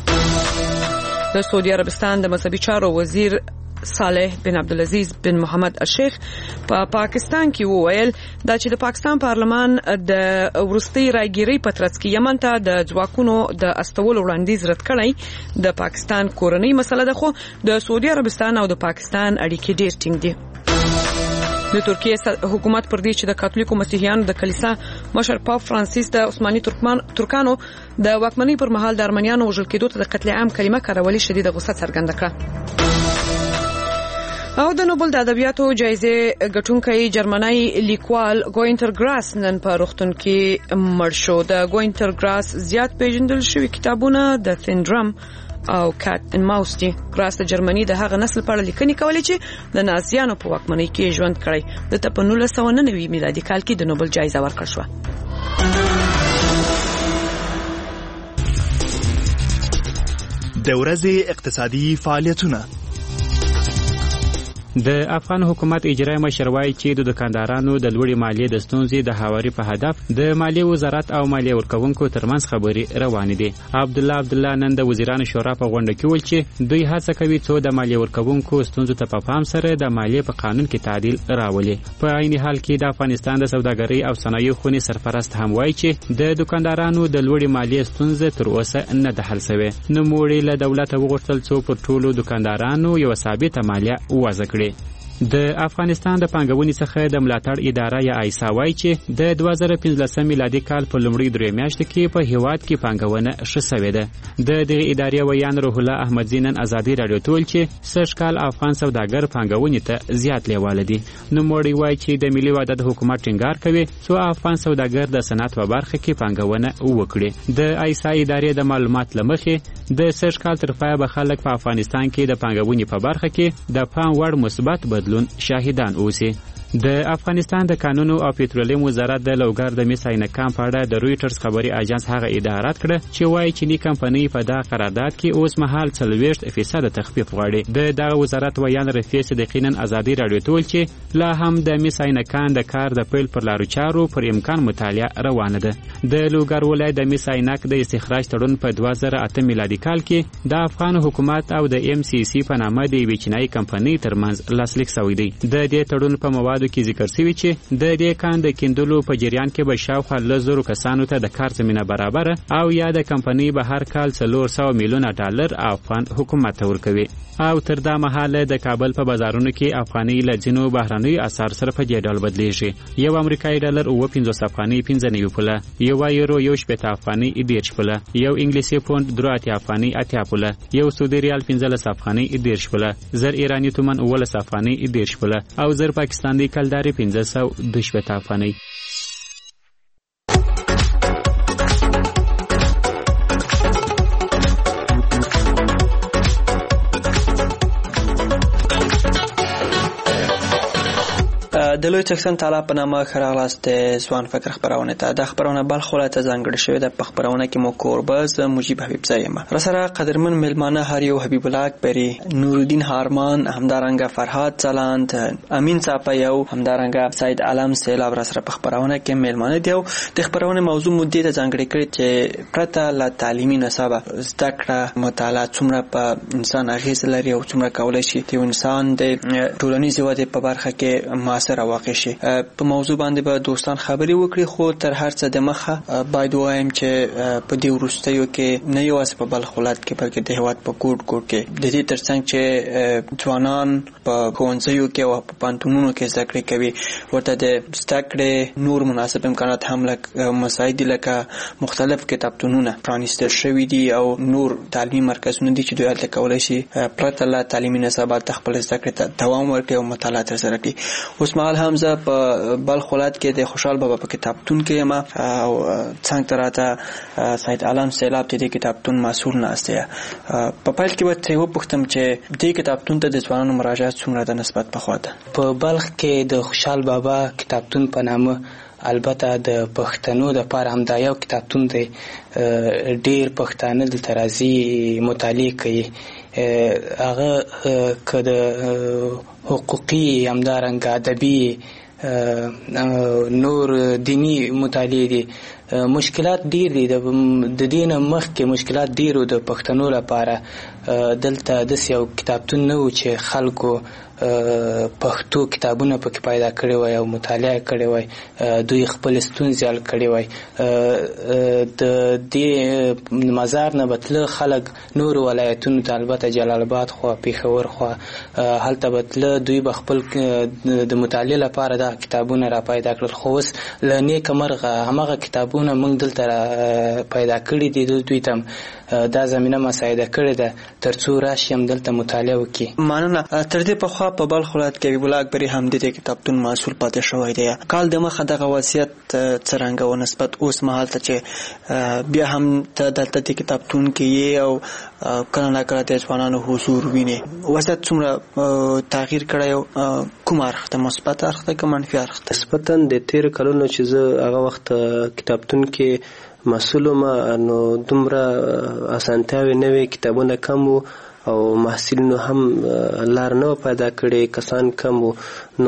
د سعودي عربستان د مذهبي چارو وزیر صالح بن عبدالعزیز بن محمد الشیخ په پا پاکستان کې وویل دا چې د پاکستان پارلمان د وروستۍ راګیرۍ په ترڅ کې یمن ته د ځواکونو د استولو وړاندیز رد کړی. د پاکستان کورنۍ مسله ده، خو د سعودي عربستان او د پاکستان اړیکې ډېر ټینګ دي. د ترکیې حکومت پر دې چې د کاتولیکو مسیحیانو د کلیسا مشر پاپ فرانسیس د عثماني ترکمان ترکانو د واکمنۍ پر مهال د ارمنیانو وژل کېدو ته د قتل عام کلمه کارولې شدیده غوسه څرګنده کړه. او د نوبل د ادبیاتو جایزې ګټونکی جرمنی لیکوال ګوینټر ګراس نن په روغتون کې مړ شو. د ګوینټر ګراس زیات پیژندل شوي کتابونه د سندروم او کات ان ماوس دي. ګراس د جرمني د هغه نسل په اړه لیکنې کولې چې د نازیانو په واکمنۍ کې ژوند کړی. د ته په نولس سوه نهه میلادي کال کې د نوبل جایزه ورکړل شوه. د ورځې اقتصادي فعالیتونه. د افغان حکومت اجرایی مشر وایي چې د دکاندارانو د لوړې مالیې د ستونزې د هواري په هدف د مالیې وزارت او مالیې ورکوونکو ترمنځ خبرې روانې دي. عبد الله عبد الله نن د وزیرانو شورا په غونډه کې ویل چې دوی هڅه کوي څو د مالیې ورکوونکو ستونزو ته په پام سره د مالیې په قانون کې تعدیل راولي. په عین حال کې د افغانستان د سوداګرۍ او صنایعو خونې سرپرست هم وایي چې د دکاندارانو د لوړې مالیې ستونزه تر اوسه نه ده حل شوې. نوموړي له دولت وغوښتل څو پر ټولو دکاندارانو یو ثابته مالیه وضع کړي. د افغانستان د پانګونې څخه د ملاتړ اداره یا ایسا وایي چې د دوه زره پنځلسم میلادي کال په لومړۍ درې میاشتو کې په هیواد کې پانګونه ښه شوې ده. د دغې ادارې ویان روح الله احمدزي نن ازادي راډیو ته ویل چې سږ کال افغان سوداګر پانګونې ته زیات لیواله دي. نوموړي وایي چې د ملي وحدت حکومت ټینګار کوي څو افغان سوداګر د صنعت په برخه کې پانګونه وکړي. د ایسا ادارې د معلومات له مخې د سږ کال تر پایه به خلک په افغانستان کې د پانګونې په برخه کې د پام وړ مثبت بدلون شاهدان اوسي. د افغانستان د کانونو او پټرولیم وزارت د لوګر د میس عینکام په اړه د رویټرز خبري اژانس هغه ادارات کړه چې وایي چې نی کمپنۍ په دا قرارداد کې اوس مهال څلوېښت فیصد تخفیف غواړي. د دغه وزارت ویان رفیع صدیقی نن ازادي راډیو ته ویل چې لا هم د میس عینکان د کار د پیل پر لارو چارو پر امکان مطالعه روانه ده. د لوګر ولایت د میس عینک د استخراج تړون په دوه زره اته میلادي کال کې د افغان حکومت او د ام سی سی په نامه د یوې چینایي کمپنۍ ترمنځ لاسلیک شوی دی. د دې تړون په موادو موادو کې ذکر شوی چې د دې کان د کیندلو په جریان کې به شاوخوا لزرو کسانو ته د کار زمينه برابر او یا د کمپنۍ به هر کال څلور سوه میلیونه ډالر افغان حکومت ته ورکوي. او تر دا مهاله د کابل په بازارونو کې افغاني له ځینو بهرنیو اسعار سره په دې ډول بدلیږي. یو امریکایي ډالر اوه پنځوس افغاني پنځه نوي پوله، یو یورو یو شپېته افغاني دېرش پوله، یو انګلیسي پوند درې اتیا افغاني اتیا پوله، یو سعودي ریال پنځلس افغاني دېرش پوله، زر ایراني تومن اوولس افغاني دېرش پوله او زر پاکستاني کلداري پنځه سوه دوه شپېته افغاني. د لوی تکسن تعالی په نامه خراغلاست ځوان فکر خبرونه ته د خبرونه بلخ ولایت ځانګړي شوی د خبرونه کې مو کوربز مجيب حبیب زایم را سره قدرمن ملمانه هریو حبیب الله اکبری، نورالدین هارمان، همدارنګه فرهاد چلاند، امین صاحب، همدارنګه سید عالم سیلاب را سره په خبرونه کې ملمانه دی. د خبرونه موضوع مودې ته ځانګړي کړي چې پرته له تعلیمي نصابه زده کړه مطالعه څومره په انسان اغیز لري او څومره کولای شي چې انسان د ټولنیز ودې په برخه کې مؤثر واقع شي. په موضوع باندې به دوستان خبري وکړي، خو تر هر څه د مخه باید وایم چې په دې وروستیو کې نه یوازې په بلخ ولایت کې بلکې د هېواد په ګوټ ګوټ کې د دې ترڅنګ چې ځوانان په ښوونځیو کې او په پوهنتونونو کې زده کړې کوي، ورته د زده کړې نور مناسب امکانات هم لکه مساعد دي، لکه مختلف کتابتونونه پرانیستل شوي دي او نور تعلیمي مرکزونه دي چې دوی هلته کولی شي پرته له تعلیمي نصابات خپل زده کړې ته دوام ورکړي او مطالعه ترسره کړي. اوس مهال هم زه په بلخ ولایت کې د خوشحال بابا په کتابتون کې یم او څنګ ته راته سید عالم سیلاب د دې کتابتون مسؤل ناست دی. په پیل کې به ترې وپوښتم چې دې کتابتون ته د ځوانانو مراجعت څومره د نسبت پخوا ده؟ په بلخ کې د خوشحال بابا کتابتون په نامه البته د پښتنو د پاره هم دا یو کتابتون دی. ډیر پښتانه دلته راځي مطالعه کوي. هغه که د حقوقي همدارنګه ادبي نور دینی مطالعه دي. مشکلات ډیر دي، د دین مخکې مشکلات ډیرو د پښتنو لپاره. دلته داسې یو کتابتون نه و چې خلکو پښتو کتابونه پکې پیدا کړي وای او مطالعه کړي وای، دوی خپل ستونزې حل کړي وای. د دې مزار نه بتله خلک نور ولایتونو ته، البته جلال آباد خوا، پیښور خوا، هلته بتله دوی به خپل د مطالعه لپاره دا کتابونه را پیدا کړل. خو اوس له نیکه مرغه همغه کتابونه موږ دلته پیدا کړي دي، دوی ته دا زمینه مساعده کړې ده ترڅو راشي هم دلته مطالعه وکړي. مننه. تر دې پخوا په بلخ ولایت کې حبیب الله اکبري هم د دې کتابتون مسؤل پاتې شوی دی. کال د مخه دغه وضعیت څرنګه و نسبت اوس مهال ته چې بیا هم ته دلته د کتابتون کې یې او کله نه کله د ځوانانو حضور وینې، وضعیت څومره تغییر کړی؟ کوم اړخ ته، مثبت اړخ ته که منفي اړخ ته؟ نسبتا د تېرو کلونو چې زه هغه وخت کتابتون کې مسؤل وم نو دومره اسانتیاوې نه وې، کتابونه کم وو او محصلینو هم لار نه پیدا کړي، کسان کم وو. نو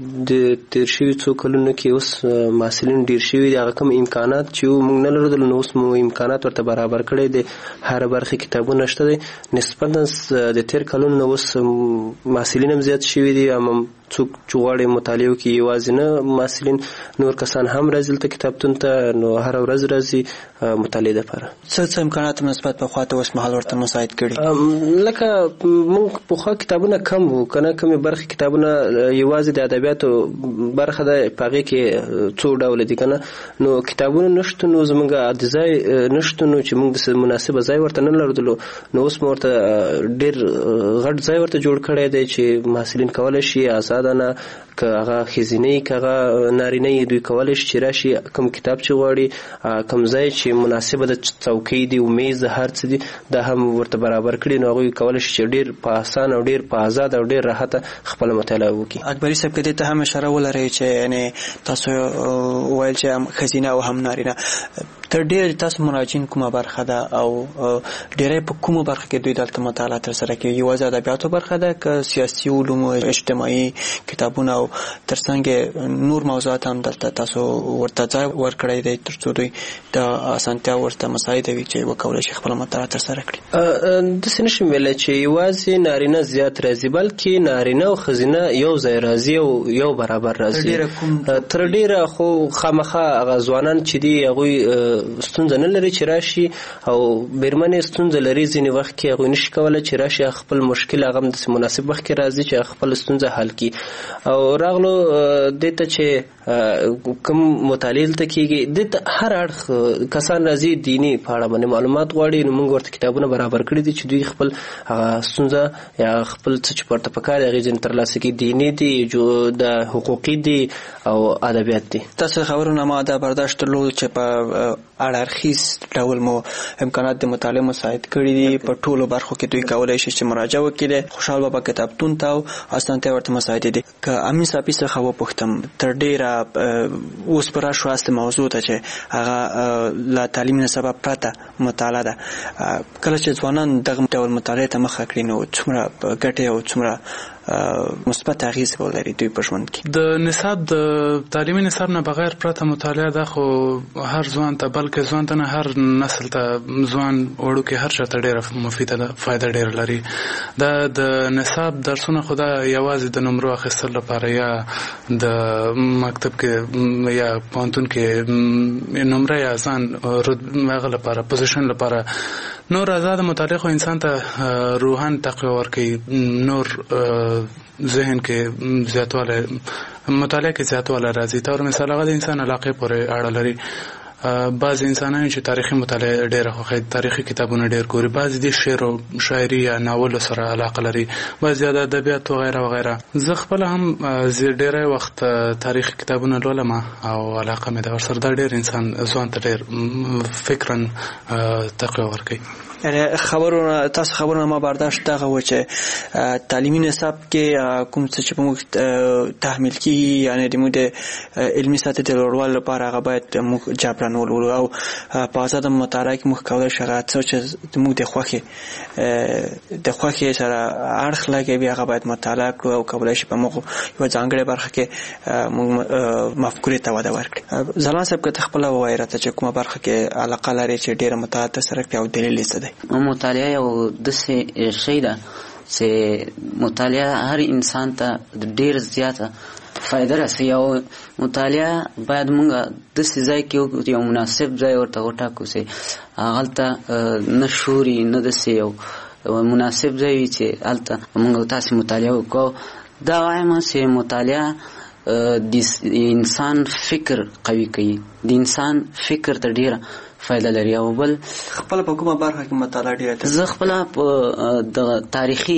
د تیر شوي څو کلونو کې اوس محصلین ډیر شوي دي. هغه کوم امکانات چې موږ نه لرل نو اوس مو امکانات ورته برابر کړي دي. هر برخه کتابونه شته دي. نسبتا د تیر کلونو اوس محصلین هم زیات شوي دي. هم څوک چې غواړي مطالعه وکړي، یوازې نه محصلین، نور کسان هم راځي دلته کتابتون ته، نو هر ورځ راځي مطالعه لپاره. څه څه امکانات نسبت پخوا ته اوس مهال ورته مساعد کړي؟ لکه موږ پخوا کتابونه کم وو که نه، کمې برخې کتابونه یوازې د ادبیاتو برخه ده، په هغې کې څو ډوله دي که نه. نو کتابونه نشتون و، زموږ د ځای نشتون و چې موږ د مناسبه ځای ورته نه لرلو. نو اوس مو ورته ډېر غټ ځای ورته جوړ کړی دی چې محصلین کولی شي آزادانه، که هغه ښځینه که هغه نارینه، دوی کولی شي چې راشي کوم کتاب چې غواړي، کوم ځای چې مناسبه ده، څوکۍ دي، میز، هر څه دي، دا هم ورته برابر کړي. نو هغوی کولی شي چې ډېر په اسانه او ډېر په آزاد او ډېر راحته خپله مطالعه وکړي. اکبري صاحب که دې ته هم اشاره ولرئ چې یعنې تاسو ویل چې هم ښځینه او هم نارینه، تر ډېر تاسو مراجعین کومه برخه ده او ډېری په کومه برخه کې دوی دلته مطالعه ترسره کوي؟ یوازې ادبیاتو برخه ده که سیاسي علومو، اجتماعي کتابونه او ترڅنګ نور موضوعات هم دلته تاسو ورته ځای ورکړی دی ترڅو دوی د اسانتیا ورته مساعد وي چې وکولای شي خپل مطالعه ترسره کړي. د سنشم ویل چې یوازې نارینه زیات راځي بلکې نارینه او ښځینه یو ځای راځي او یو برابر راځي. تر ډیره خو خامخا هغه ځوانان چې دي هغوی ستونزه نه لري چې راشي او بیرمنې ستونزه لري ځینې وخت کې هغوی نشي کولی چې راشي خپل مشکل هغه هم داسې مناسب وخت کې راځي چې خپل ستونزه حل کړي. او راغلو دې ته چې کوم مطالعه دلته کېږي دلته هر اړخ کسان راځي دیني په اړه باندې معلومات غواړي نو موږ ورته کتابونه برابر کړي دي چې دوی خپل هغه ستونزه یا خپل څه چې ورته پکار دی هغې ځینې ترلاسه کړي دیني دي د حقوقي دي او ادبیات دي. تاسو خبرونه ما دا برداشت درلود چې په اړخیز ډول مو امکانات د مطالعه مساعد کړي دي په ټولو برخو کې دوی کولای شي چې مراجعه وکړي. خوشحال بابا کتابتون ته او اسانتیا ورته مساعد دي. که امین صاحب څخه وپوښتم تر ډیره اوس پر شو اصل موضوع ته چې هغه لا تعلیمي سبب پرته مطالعه ده کله چې ځوانان دغه ډول مطالعه ته مخه کړي نو څومره ګټه او څومره مثبت اغیز ولري دوی په ژوند کې. د نصاب د تعلیمي نصاب نه بغیر پرته مطالعه ده خو هر ځوان ته بلکې ځوان ته نه هر نسل ته ځوان وړو کې هر چاته ډېره مفیده ده فایده ډېره لري. دا د نصاب درسونه خو دا یوازې د نمرو اخیستل لپاره یا د مکتب کې یا پوهنتون کې نمره یا ځان هغه لپاره پوزیشن لپاره. نور آزاد مطالعه خو انسان ته روحان تقویه ورکوي نور ذهن کې زیاتواله مطالعه کې زیاتواله راځي. تور مثال هغه د انسان علاقه پورې اړه لري. بعض انسانان چې تاریخي مطالعه ډېر خوښي تاریخي کتابونه ډېر ګوري بعض د شعر او شاعري یا ناول سره علاقه لري بعض د ادبیات او غیره وغیره. زه خپل هم ډېر وخت تاریخي کتابونه لولم او علاقه مې د ورسره د ډېر انسان ځوان ته ډېر فکرن تقویه ورکوي. یعنی خبرونه تاسو خبرونه ما برداشت دغه و چې تعلیمي نصاب کې کوم څه چې موږ تحمیل کیږي یعنی د موږ علمي سطح د لوړوالي لپاره هغه باید موږ جبران ولولو او په آزاده مطالعه کې موږ کولی شو هغه څه چې موږ د خوښې د خوښې سره اړخ لګوي هغه باید مطالعه کړو او کولی شي په موږ یوه ځانګړې برخه کې موږ مفکورې ته وده ورکړي. ځلان صاحب که ته خپله ووایې راته چې کومه برخه کې علاقه لري چې ډېره مطالعه ترسره کړي او دلیل یې څه دی؟ مطالعه یو داسې شی ده چې مطالعه هر انسان ته ډېر زیاته فایده رسوي او مطالعه باید موږ داسې ځای کې یو مناسب ځای ورته وټاکو چې هلته نه شوري نه داسې یو مناسب ځای وي چې هلته موږ تاسې مطالعه وکړو. دا وایم چې مطالعه د انسان فکر قوي کوي د انسان فکر ته ډېره فایده لري. او بل خپل په کومه برخه کې مطالعه ډیره زه خپل په د تاریخي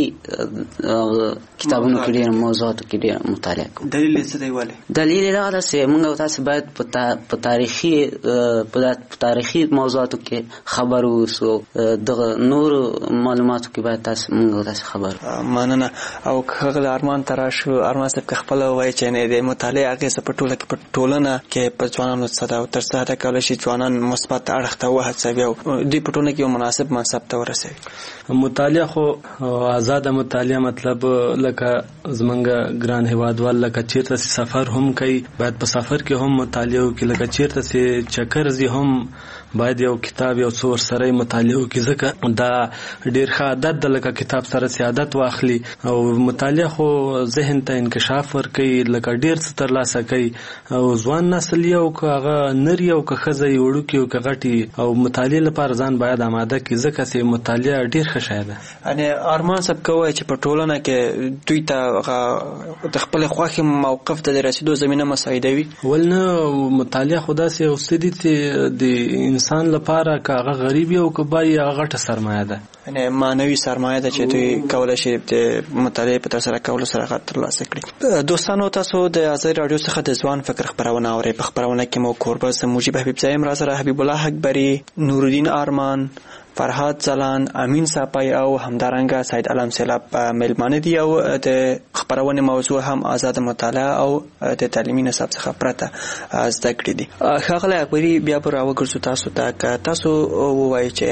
کتابونو کې ډیره موضوعاتو کې ډیره مطالعه کوم. دلیل څه دی ولی؟ دلیل دا ده چې موږ تاسو باید په تاریخي په تاریخي موضوعاتو کې خبر اوسو د نور معلوماتو کې باید تاسو موږ تاسو خبر. مننه. او هغه ارمان تراشو ارمان څخه خپل وای چې نه د مطالعه هغه څه په ټوله کې په ټولنه کې په ځوانانو څخه او تر څه دا کول شي ځوانان مثبت اړخ ته وهڅوي او دوی په ټولنه کې یو مناسب منصب ته ورسوي. مطالعه خو آزاده مطالعه مطلب لکه زمونږ ګران هیوادوال لکه چیرته سفر هم کوي باید په سفر کې هم مطالعه وکړي لکه چیرته چې چکر زی هم باید یو کتاب یو څو سره مطالعه وکړي ځکه دا ډیر ښه عادت ده لکه کتاب سره سیادت واخلي او مطالعه خو ذهن ته انکشاف ورکوي لکه ډیر څه ترلاسه کوي او ځوان نسل یو که هغه نر یو که ښځه یې وړوکي او که غټي او مطالعه لپاره ځان باید آماده کړي ځکه چې مطالعه ډیر ښه شی ده. یعنې ارمان صاحب کوی چې په ټولنه کې دوی ته د خپل خوښې موقف ته د رسېدو زمینه مساعدوي؟ ول نه مطالعه خو داسې یو څه دي چې د انسان لپاره که هغه غریب یو که بای هغه غټه سرمایه ده یعنې معنوي سرمایه ده چې دوی کولی شي د مطالعې په ترسره کولو سره هغه ترلاسه کړي. دوستانو تاسو د ازادي راډیو څخه د ځوان فکر خپرونه اورئ. په خپرونه کې مو کوربه زه مجیب حبیب زایم را سره حبیب الله اکبري نورالدین ارمان فرهاد ځلان، امین صاپای او همدارنګه سید علم سیلاب میلمانه دي او د خبرونه موضوع هم آزاد مطالعه او د تعلیمي نصاب څخه پرته زده کړې دي. ښاغلی اکبري بیا به راوګرځو تاسو ته که تاسو ووایئ چې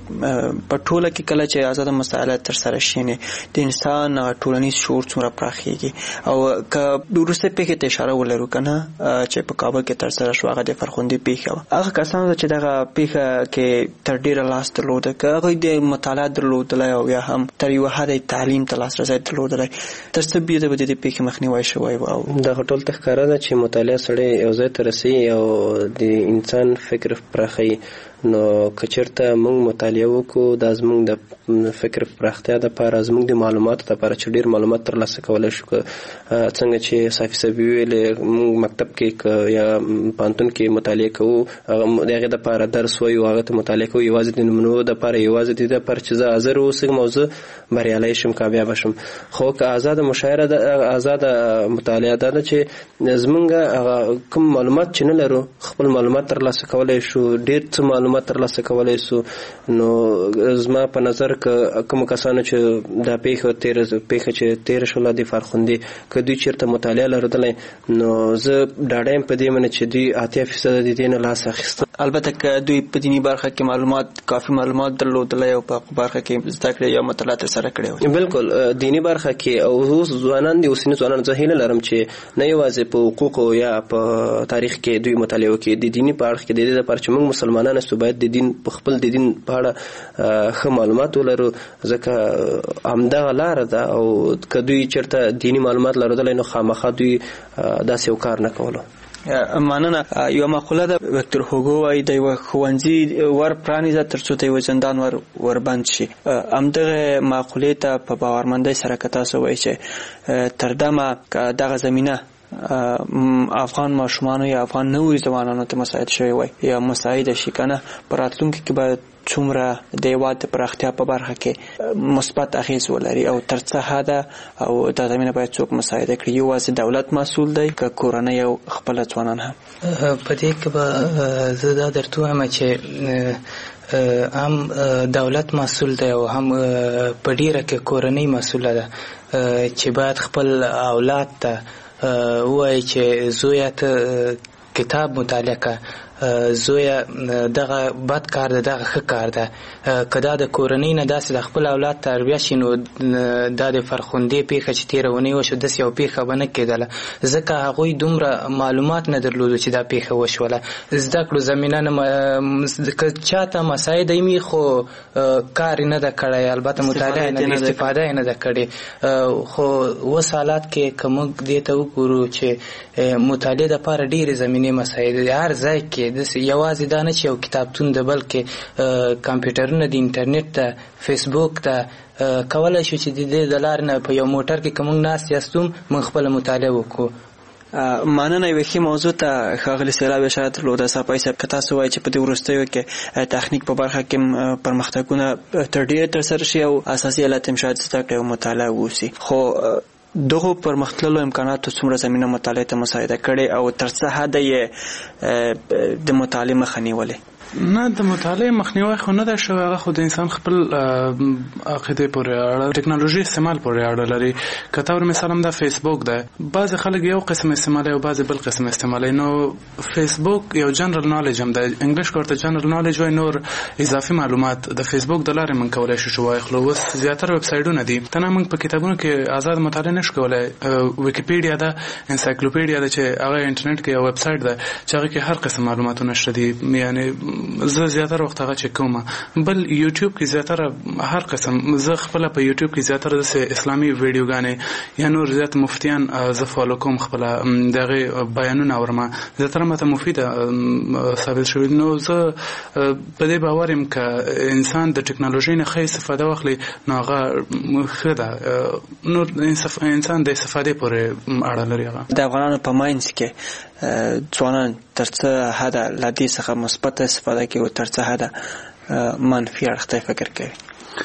په ټوله کې کله چې آزاد مطالعه ترسره شي د انسان ټولنیز شعور څومره پراخیږي او که وروستۍ پېښې ته اشاره ولرو که نه چې په کابل کې ترسره شو هغه د فرخندي پیښه وه. هغه کسانو چې دغه پیښه کې تر ډېره لاس درلوده که هغوی د مطالعه درلودلی او یا هم تر یوه حده تعلیم ته لاسرسی درلودلی تر څه بیده به د دې پیښې مخنیوی شوی و. او دغه ټول ته ښکاره ده چې مطالعه سړی یو ځای ته رسوي او د انسان فکر پراخوي. نو که چېرته موږ مطالعه وکړو دا زموږ د فکر پراختیا دپاره زموږ د معلوماتو دپاره چې ډېر معلومات ترلاسه کولی شو. که څنګه چې صافي صاحب ویلې موږ مکتب کې که یا پوهنتون کې مطالعه کوو د هغې دپاره درس وایو هغه ته مطالعه کوو یوازې د نمونو دپاره یوازې د دې دپاره چې زه حاضر اوسم او زه بریالی شم کامیابه شم. خو که آزاده مشاعره ده آزاده مطالعه دا ده چې زموږ هغه کوم معلومات چې نه لرو خپل معلومات ترلاسه کولی شو ډېر څه معلومات ترلاسه کولی سو. نو زما په نظر که کومو کسانو چې دا پیښه تېره پیښه چې تېره شوله د فرخندي که دوی چېرته مطالعه لرودلی نو زه ډاډه یم په دې باندې چې دوی اتیا فیصده د دې نه لاس اخیسته. البته که دوی په دیني برخه کې معلومات کافي معلومات درلودلی او په برخه کې زده کړې یا مطالعه ترسره کړې وه. بلکل دیني برخه کې او اوس ځوانان دي اوسني ځوانان زه هیله لرم چې نه یوازې په حقوقو یا په تاریخ کې دوی مطالعه وکړي د دیني په اړخ کې د دې لپاره چې موږ مسلمانان یو باید د دین په خپل د دین په اړه ښه معلومات ولرو ځکه همدغه لاره ده او که دوی چېرته دیني معلومات لرودلی نو خامخا دوی داسې یو کار نه کولو. مننه. یوه مقوله ده وکتور هوګو وایي د یوه ښوونځي ور پرانیزه تر څو د یوه زندان ور وربند شي. همدغه مقولې ته په باورمندۍ سره که تاسو وایي چې تر دمه که دغه زمینه افغان ماشومانو یا افغان نوي ځوانانو ته مساعد شوی وای یا مساعد شي که نه په راتلونکي کې به څومره د هېواد د پراختیا په برخه کې مثبت اغېز ولري او تر څه حده او دا زمینه باید څوک مساعده کړي. یوازې دولت مسؤل دی که کورنۍ او خپله ځوانان هم؟ په دې کې به زه دا درته وایم چې هم دولت مسؤل دی او هم په ډیره کې کورنۍ مسؤله ده چې باید خپل اولاد ته وایي چې زویه ته کتاب مطالعه که زویه دغه بد کار ده دغه ښه کار ده. که دا د کورنۍ نه داسې د خپل اولاد تربیه شي نو دا د فرخندې پیښه چې تېره اونۍ وشوه داسې یو پیښه به نه کېدله ځکه هغوی دومره معلومات نه درلودو چې دا پیښه وشوله. زده کړو زمینه نه که چاته مساعد یې خو کار یې نه ده کړی البته مطالعه نه استفاده یې نه ده کړې. خو اوس حالات کې که موږ دې ته وګورو چې مطالعې دپاره ډېرې زمینې مساعد دي هر ځای کې یوازې دا نه چې یو کتابتون ده بلکې کمپیوټرونه د انټرنیټ ته فیسبوک ته کولی شو چې د دې د لارې نه په یو موټر کې که موږ ناست یاستو موږ خپله مطالعه وکړو. مننه. یوه ښې موضوع ته ښاغلي سیلاب اشاره درلوده. صافی صاحب که تاسو وایئ چې په دې وروستیو کې تخنیک په برخه کې پرمختګونه تر ډېره ترسره شي او اساسي علت هم شاید زده کړې او مطالعه واوسي خو دغه پرمختللو امکاناتو څومره زمینه مطالعه ته مساعده کړې او تر څه حده یې د مطالعې مخه نیولې؟ نه د مطالعې مخنیوی خو نه ده شوی هغه خو د انسان خپل عقیدې پورې اړه ټکنالوژي استعمال پورې اړه لري. که طور مثال هم دا فیسبوک ده بعضې خلک یو قسم استعمالوي او بعضې بل قسم استعمالوي. نو فیسبوک یو جنرال نالج هم ده انګلیش کې ورته جنرال نالج وایي نور اضافي معلومات د فیسبوک د لارې موږ کولی شو چې وایخلو. اوس زیاتره ویب سایټونه دي ته نه موږ په کتابونو کې آزاد مطالعه نه شو کولی. ویکیپیډیا ده انسایکلوپیډیا ده چې هغه انټرنیټ کې یو ویب سایټ ده چې هغه کې هر قسم معلوماتونه شته دي. یعنی زه زیاتره وخت هغه چې کومه بل یوټیوب کې زیاتره هر قسم زه خپل په یوټیوب کې زیاتره د اسلامي ویډیوګانې یا نور زیات مفتیان زه فالو کوم خپل دغه بیانونه اورم زیاتره ماته مفیده ثابت شوی. نو زه په دې باور یم که انسان د ټکنالوژي نه ښه استفاده واخلي نو هغه ښه ده. نور انسان د استفادې پورې اړه لري. هغه د افغانانو په ماینځ کې ځوانان تر څه حده له دې څخه مثبت استفاده کوي او تر څه حده منفي اړخ ته فکر کوي؟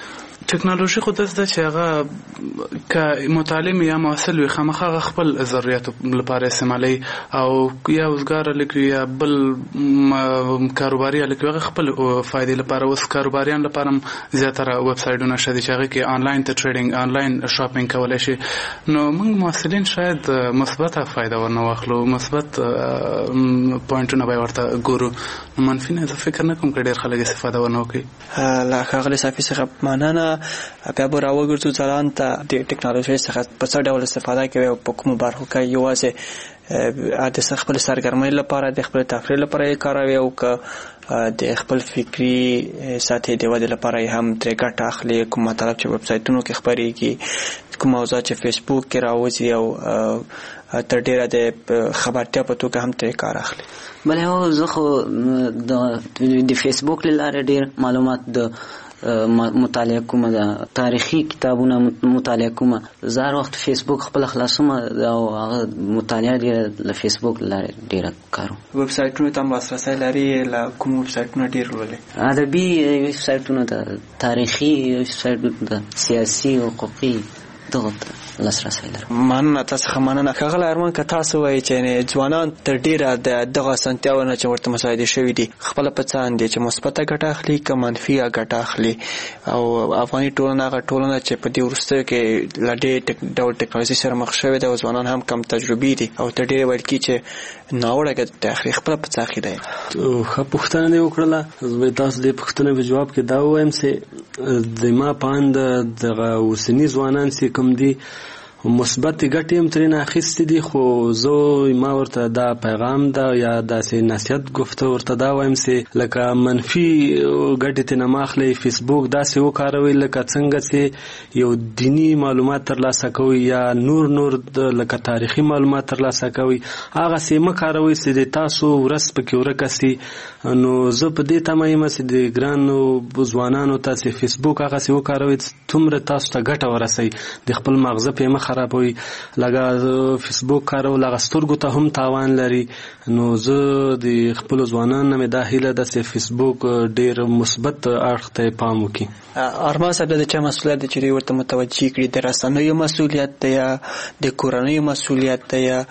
ټکنالوژي خو داسې ده چې هغه که متعلم یا محصل وي خامخا خپل ضرورتو لپاره استعمالوي او یا وزګار لیکي یا بل کاروباري لیکي هغه خپل فائدې لپاره. اوس کاروباریان لپاره زیاتره ویب سایټونه شته چې هغه کې آنلاین ته ټریډینګ آنلاین شاپینګ کولای شي. نو موږ محصلین شاید مثبته فائدہ ورنه واخلو، مثبت پوینټونه به ورته ګورو. منفي نه فکر نه کوم چې ډېر خلک استفاده ونه کوي. لا خغلی صافي څخه مننه. بیا به راوګرځو ځلان ته د ټکنالوژي څخه په څه ډول استفاده کوي او په کومو برخو کې یوازې د خپل سرګرمۍ لپاره د خپل تفریح لپاره یې کاروي او که د خپل فکری سطحې د ودې لپاره هم ترې ګټه اخلي. کوم مطلب چې ویب سایټونو کې خپرېږي، کوم موضوع چې فیسبوک کې راوځي او تر ډیره د خبرتیا په توګه هم ترې کار اخلي. بله هو زه خو د فیسبوک له لارې ډېر معلومات د مطالعه کومه، د تاریخي کتابونه مطالعه کومه. زه هر وخت فیسبوک خپل خلاصوم او هغه مطالعه ډېره له فیسبوک له لارې ډېره کوم. ویب سایټونو ته لاسرسی لري؟ له کوم ویب سایټونو ډېر لولئ؟ ادبي ویب سایټونو ته، تاریخي ویب سایټونو ته، سیاسي، حقوقي، دغه لاسرسی لرم. مننه تاسو ښه مننه. ښاغلی ارمان که تاسو وایئ چې ځوانان تر ډېره د دغه اسانتیاو نه چې ورته مساعدې شوي دي خپله په څه اندي چې مثبته ګټه اخلي که منفي ګټه اخلي؟ او افغاني ټولنه هغه ټولنه چې په دې وروستیو کې له ډېر ډول ټکنالوژي سره مخ شوې ده او ځوانان هم کم تجربي دي او تر ډېرې ویل کېږي چې ناوړه ګټه اخلي، خپله په څه عقیده یې؟ ښه پوښتنه دې وکړله. زه تاسو دې پوښتنې په جواب کې دا ووایم چې د ما په اند دغه اوسني ځوانان چې کوم دي مثبت ګټې هم ترېنه اخیستې دي، خو زه ما ورته دا پیغام ده یا داسې نصیحت گفته ورته دا وایم چې لکه منفي ګټې ترېنه مه اخلئ. فیسبوک داسې وکاروئ لکه څنګه چې یو دیني معلومات ترلاسه کوئ یا نور نور لکه تاریخي معلومات ترلاسه کوئ، هغسې مه کاروئ چې د تاسو ورځ پکې ورکه سي. نو زه په دې تمه یم چې د ګرانو ځوانانو ته چې فیسبوک هغسې وکاروئ څومره تاسو ته ګټه ورسوي، د خپل مغزه پې مه خرابوي. لکه فیسبوک کارول هغه سترګو ته هم تاوان لري. نو زه د خپلو ځوانانو نه مې دا هیله ده چې فیسبوک ډېر مثبت اړخ ته پام وکړي. ارمان صاحب د چا مسؤلیت دی چې دوی ورته متوجه کړي؟ د رسنیو مسؤلیت دی یا د کورنیو مسؤلیت دی یا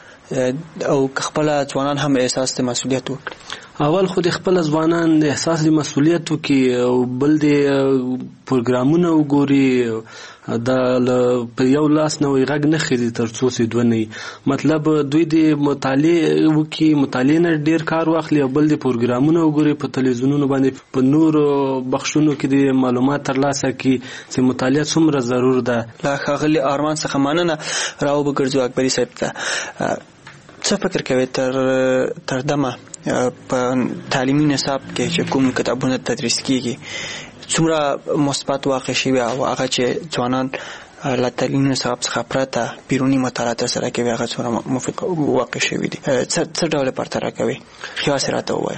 او خپله ځوانان هم احساس د مسؤلیت وکړي؟ اول خو د خپل ځوانان د احساس د مسؤلیت وکړي او بل د پروګرامونه وګوري. دا په یو لاس نه وي غږ نه خېږي تر څو چې دوه نه وي. مطلب دوی د مطالعې وکړي، مطالعې نه ډېر کار واخلي او بل د پروګرامونه وګوري په تلویزیونونو باندې، په نورو بخشونو کې د معلومات ترلاسه کړي چې مطالعه څومره ضرور ده. له ښاغلي ارمان څخه مننه. راوبګرځو اکبري صاحب ته څه فکر کوي تر تر دمه په تعلیمي نصاب کې چې کوم کتابونه تدریس کیږي څومره مثبت واقع شوي او هغه چې ځوانان له تعلیمي نصاب څخه پرته بیروني مطالعه ترسره کوي هغه څومره مفید واقع شوي دي؟ څه ډول پرتله کوي؟ خیاس راته ووایه.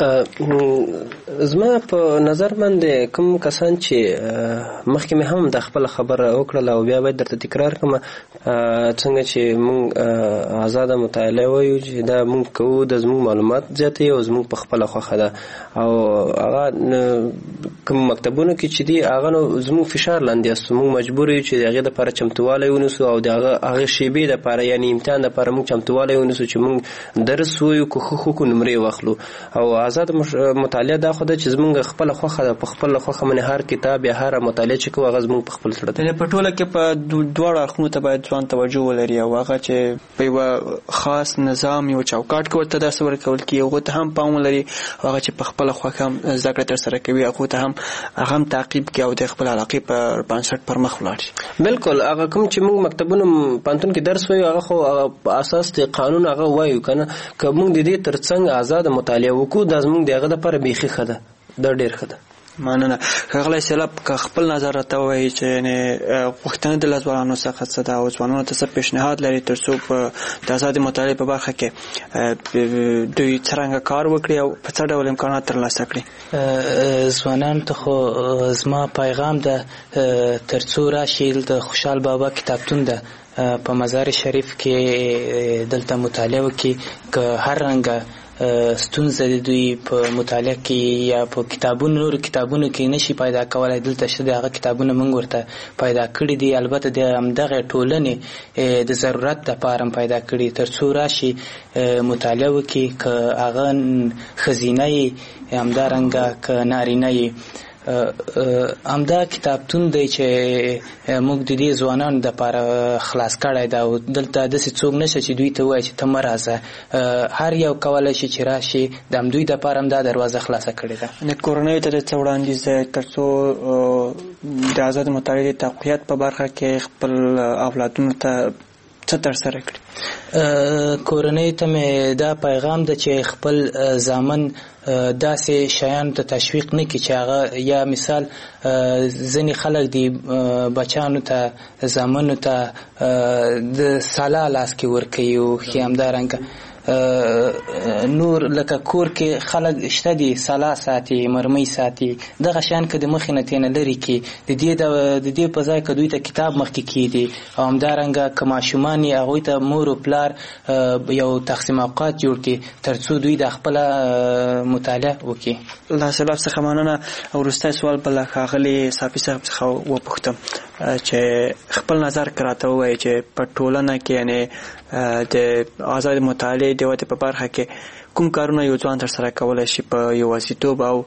زما په نظر باندې کوم کسان چې مخکې مې هم د خپل خبره وکړله او بیا باید درته تکرار کوم، څنګه چې موږ آزاده مطالعه وایو چې دا موږ کوو د زموږ معلومات زیاتوي او زموږ په خپله خوښه ده او هغه کوم مکتبونو کې چې دي هغه نو زموږ فشار لاندې یاستو، موږ مجبور یو چې د هغې دپاره چمتوالی ونیسو او د هغه هغې شیبې دپاره یعنې امتحان دپاره موږ چمتوالی ونیسو چې موږ درس ووایو کوښښ وکړو نمرې واخلو. او آزاد مطالعه دا خو ده چې زمونږ خپله خوښه ده، په خپله خوښه باندې هر کتاب یا هره مطالعه چې کوو هغه زمونږ په خپل زړه ده. په ټوله کې په دواړو اړخونو ته باید ځوان توجه ولري او هغه چې په یوه خاص نظام یو چوکاټ کې ورته درس ورکول کېږي هغو ته هم پام ولري، هغه چې په خپله خوښه هم زده کړه ترسره کوي هغو ته هم هغه هم تعقیب کړي او د خپل علاقې په بنسټ پر مخ ولاړ شي. بلکل هغه کوم چې موږ مکتبونو پوهنتون کې درس وایو هغه خو په اساس د قانون هغه وایو که نه، که موږ د دې تر څنګ آزاده مطالعه وکړو دا زموږ د هغه دپاره بیخي ښه ده، دا ډېر ښه ده. مننه. ښاغلی سیلاب که خپل نظر راته ووایي چې غوښتنه د له ځوانانو څخه څه ده او ځوانانو ته څه پیشنهاد لري تر څو په د ازادې مطالعې په برخه کې دوی څرنګه کار وکړي او په څه ډول امکانات ترلاسه کړي؟ ځوانانو ته خو زما پیغام ده تر څو راشي د خوشحال بابا کتابتون ده په مزار شریف کې دلته مطالعه وکړي، که هر رنګه ستونزه د دوی په مطالعه کې یا په کتابونو نور کتابونو کې نشي پیدا کولای، دلته شته هغه کتابونه موږ ورته پیدا کړي دي. البته د همدغه ټولنې د ضرورت لپاره پیدا کړي ترڅو راشي مطالعه وکړي، که هغه ښځینه یې همدارنګه که نارینه یې. همدا کتابتون دی چې موږ د دې ځوانانو دپاره خلاص کړی دی او دلته داسې څوک نشته چې دوی ته ووایي چې ته مه راځه، هر یو کولی شي چې راشي، د همدوی دپاره هم دا دروازه خلاصه کړې ده. د کورنیو ته د څه وړاندیز دی ترڅو د ازاد مطالعې د تقویت په برخه کې خپل اولادونو ته څه ترسره کړي؟ کورنۍ ته مې دا پیغام ده چې خپل زامن داسې شیانو ته تشویق نه کړي چې هغه یا مثال ځینې خلک دي بچیانو ته زامنو ته د سلا لاس کې ورکوي او ښې همدارنګه نور لکه کور کې خلک شته دي سلا ساتي، مرمۍ ساتي، دغه شیان که د مخې نه تېنه لرې کړي، د دې د دې په ځای که دوی ته کتاب مخکې کېږدي او همدارنګه که ماشومان یې هغوی ته مور و پلار یو تقسیم اوقات جوړ کړي ترڅو دوی د خپله مطالعه وکړي. الله سلام څخه مننه. وروستی سوال بل ښاغلي صافي صاحب څخه وپوښتم چې خپل نظر که راته ووایي چې په ټولنه کې یعنې د آزاد مطالعې د ودې په برخه کې کوم کارونه یو ځوان ترسره کولی شي په یوازیتوب او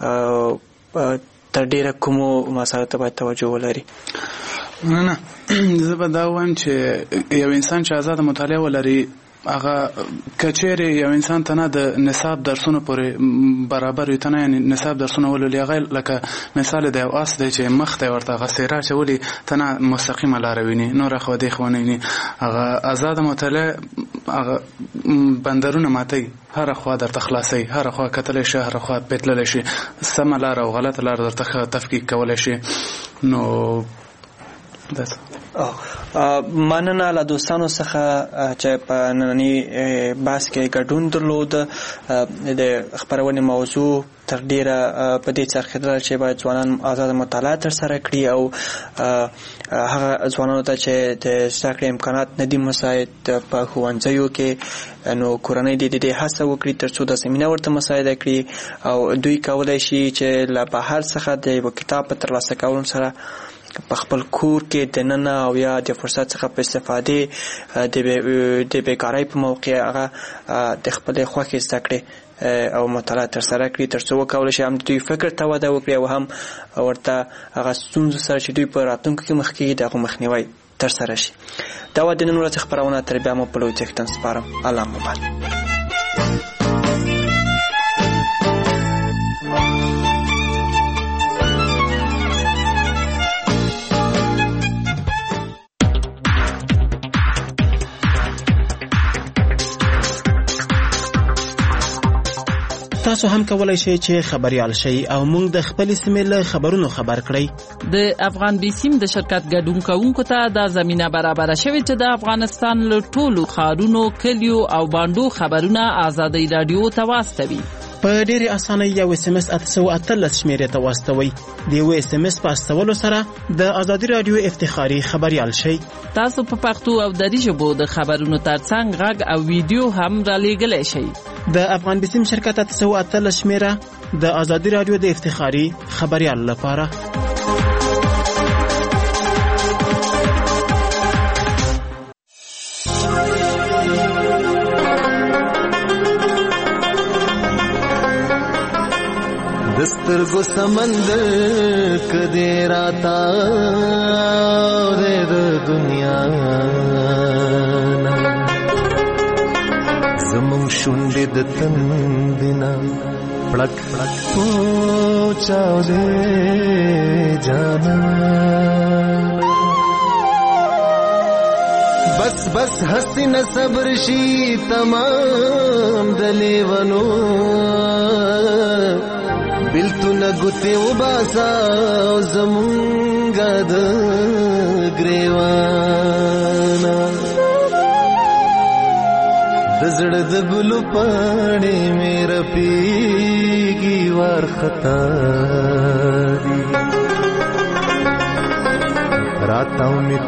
تر ډېره کومو مسایلو ته باید توجه ولري؟ نه نه زه به دا وایم چې یو انسان چې آزاد مطالعه ولري هغه کچېرې یو انسان ته نه د نصاب درسونو پورې برابر وي، ته نه یعنې نصاب درسونه ولولي، هغه لکه مثال د یو اس دی چې مخ ته یې ورته هغه څېره اچولي، ته نه مستقیمه لاره ویني، نوره خوا دې خوا نه ویني. هغه آزاده مطالعه هغه بندرونه ماتوي، هره خوا درته خلاصوي، هره خوا کتلی شي، هره خوا پیتللی شي، سمه لاره او غلطه لاره درته ښه تفکیک کولی شي. نو داسې مننه له دوستانو څخه چې په ننني بحث کې ګډون درلود. د خپرونې موضوع تر ډیره په دې څرخېدله چې باید ځوانان آزاده مطالعه ترسره کړي او هغه ځوانانو ته چې د زده کړې امکانات نه دي مساعد په ښوونځیو کې، نو کورنۍ دې د دې هڅه وکړي ترڅو دا زمینه ورته مساعده کړي او دوی کولی شي چې له بهر څخه د یو کتاب په ترلاسه کولو سره په خپل کور کې د ننه او یا د فرصت څخه په استفادې د بیکارۍ په موقع هغه د خپلې خوښې زده کړې او مطالعه ترسره کړي ترڅو وکولی شي هم د دوی فکر ته وده وکړي او هم ورته هغه ستونزو سره چې دوی په راتلونکو کې مخ کېږي د هغو مخنیوی ترسره شي. دا وه د نن ورځې خپرونه، تر بیا مو په لوی څښتن سپارم. الله مو باد. تاسو هم کولای شئ چې خبريال شئ او موږ د خپل سیمې له خبرونو خبر کړئ. د افغان بیسیم د شرکت ګډون کوونکو ته د زمينه برابر شوی چې د افغانستان له ټولو ښارونو، کلیو او باندو خبرونه آزادۍ رادیو ته واستوي. په ډېرې اسانۍ یو اس ام اس اته سوه اتلس شمیرې ته واستوئ. د یو اس ام اس په استولو سره د ازادي رادیو افتخاري خبريال شئ. تاسو په پښتو او دری ژبو د خبرونو ترڅنګ غږ او ویډیو هم را لېږلی شئ. د افغان بیسیم شرکت اته سوه اتلس شمیره د ازادي رادیو د افتخاري خبريال لپاره. دسترگو سمندر کدی راتا دے د دنیا زمون شونډې د تندنا پړک پړک پوچاو دې جانا بس بس حسین صبر شي تمام دلیونو بلتو نگوتی و باسا زمونگا د گریوانا دزڑ دبلو پاڑی میرا پیگی وار خطا دی راتاو می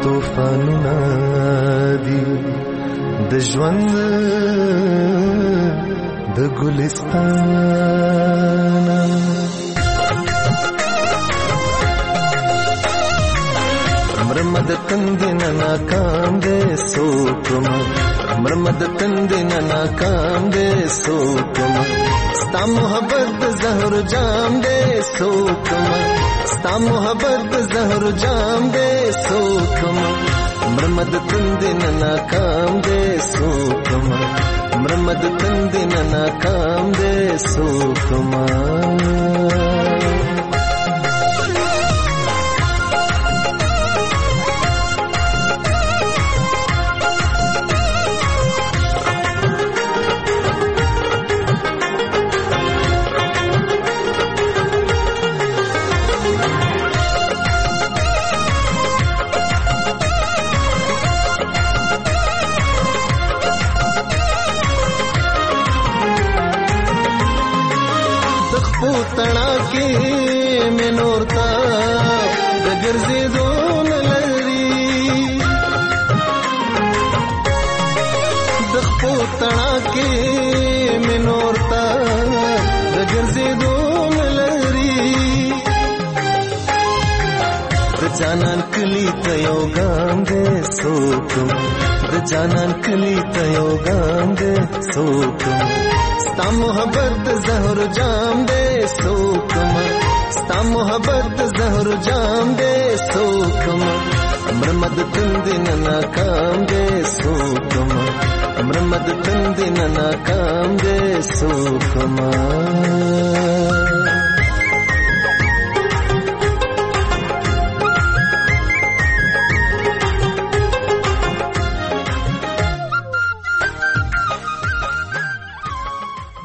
توفانونا دی دجوند د ګلستان مرمد تندن ناکام دے سوکما مرمد تندن ناکام دے سوکما ستا محبت زہر جام دے سوکما ستا محبت زہر جام دے سوکما مرمد تندن ناکام دے سوکما مرمد تندن ناکام دے سوکما तड़ा के में नोरता दगर से दोन लरी दखपो तड़ा के में नोरता दगर से दोन लरी जानन कली तयो गांदे सोकम जानन कली तयो गांदे सोकम स्ता मोहब्बत जहर जाम दे सोकमा स्ता मोहब्बत जहर जाम दे सोकमा मरमद तंदिन नाकाम दे सोकमा मरमद तंदिन नाकाम दे सोकमा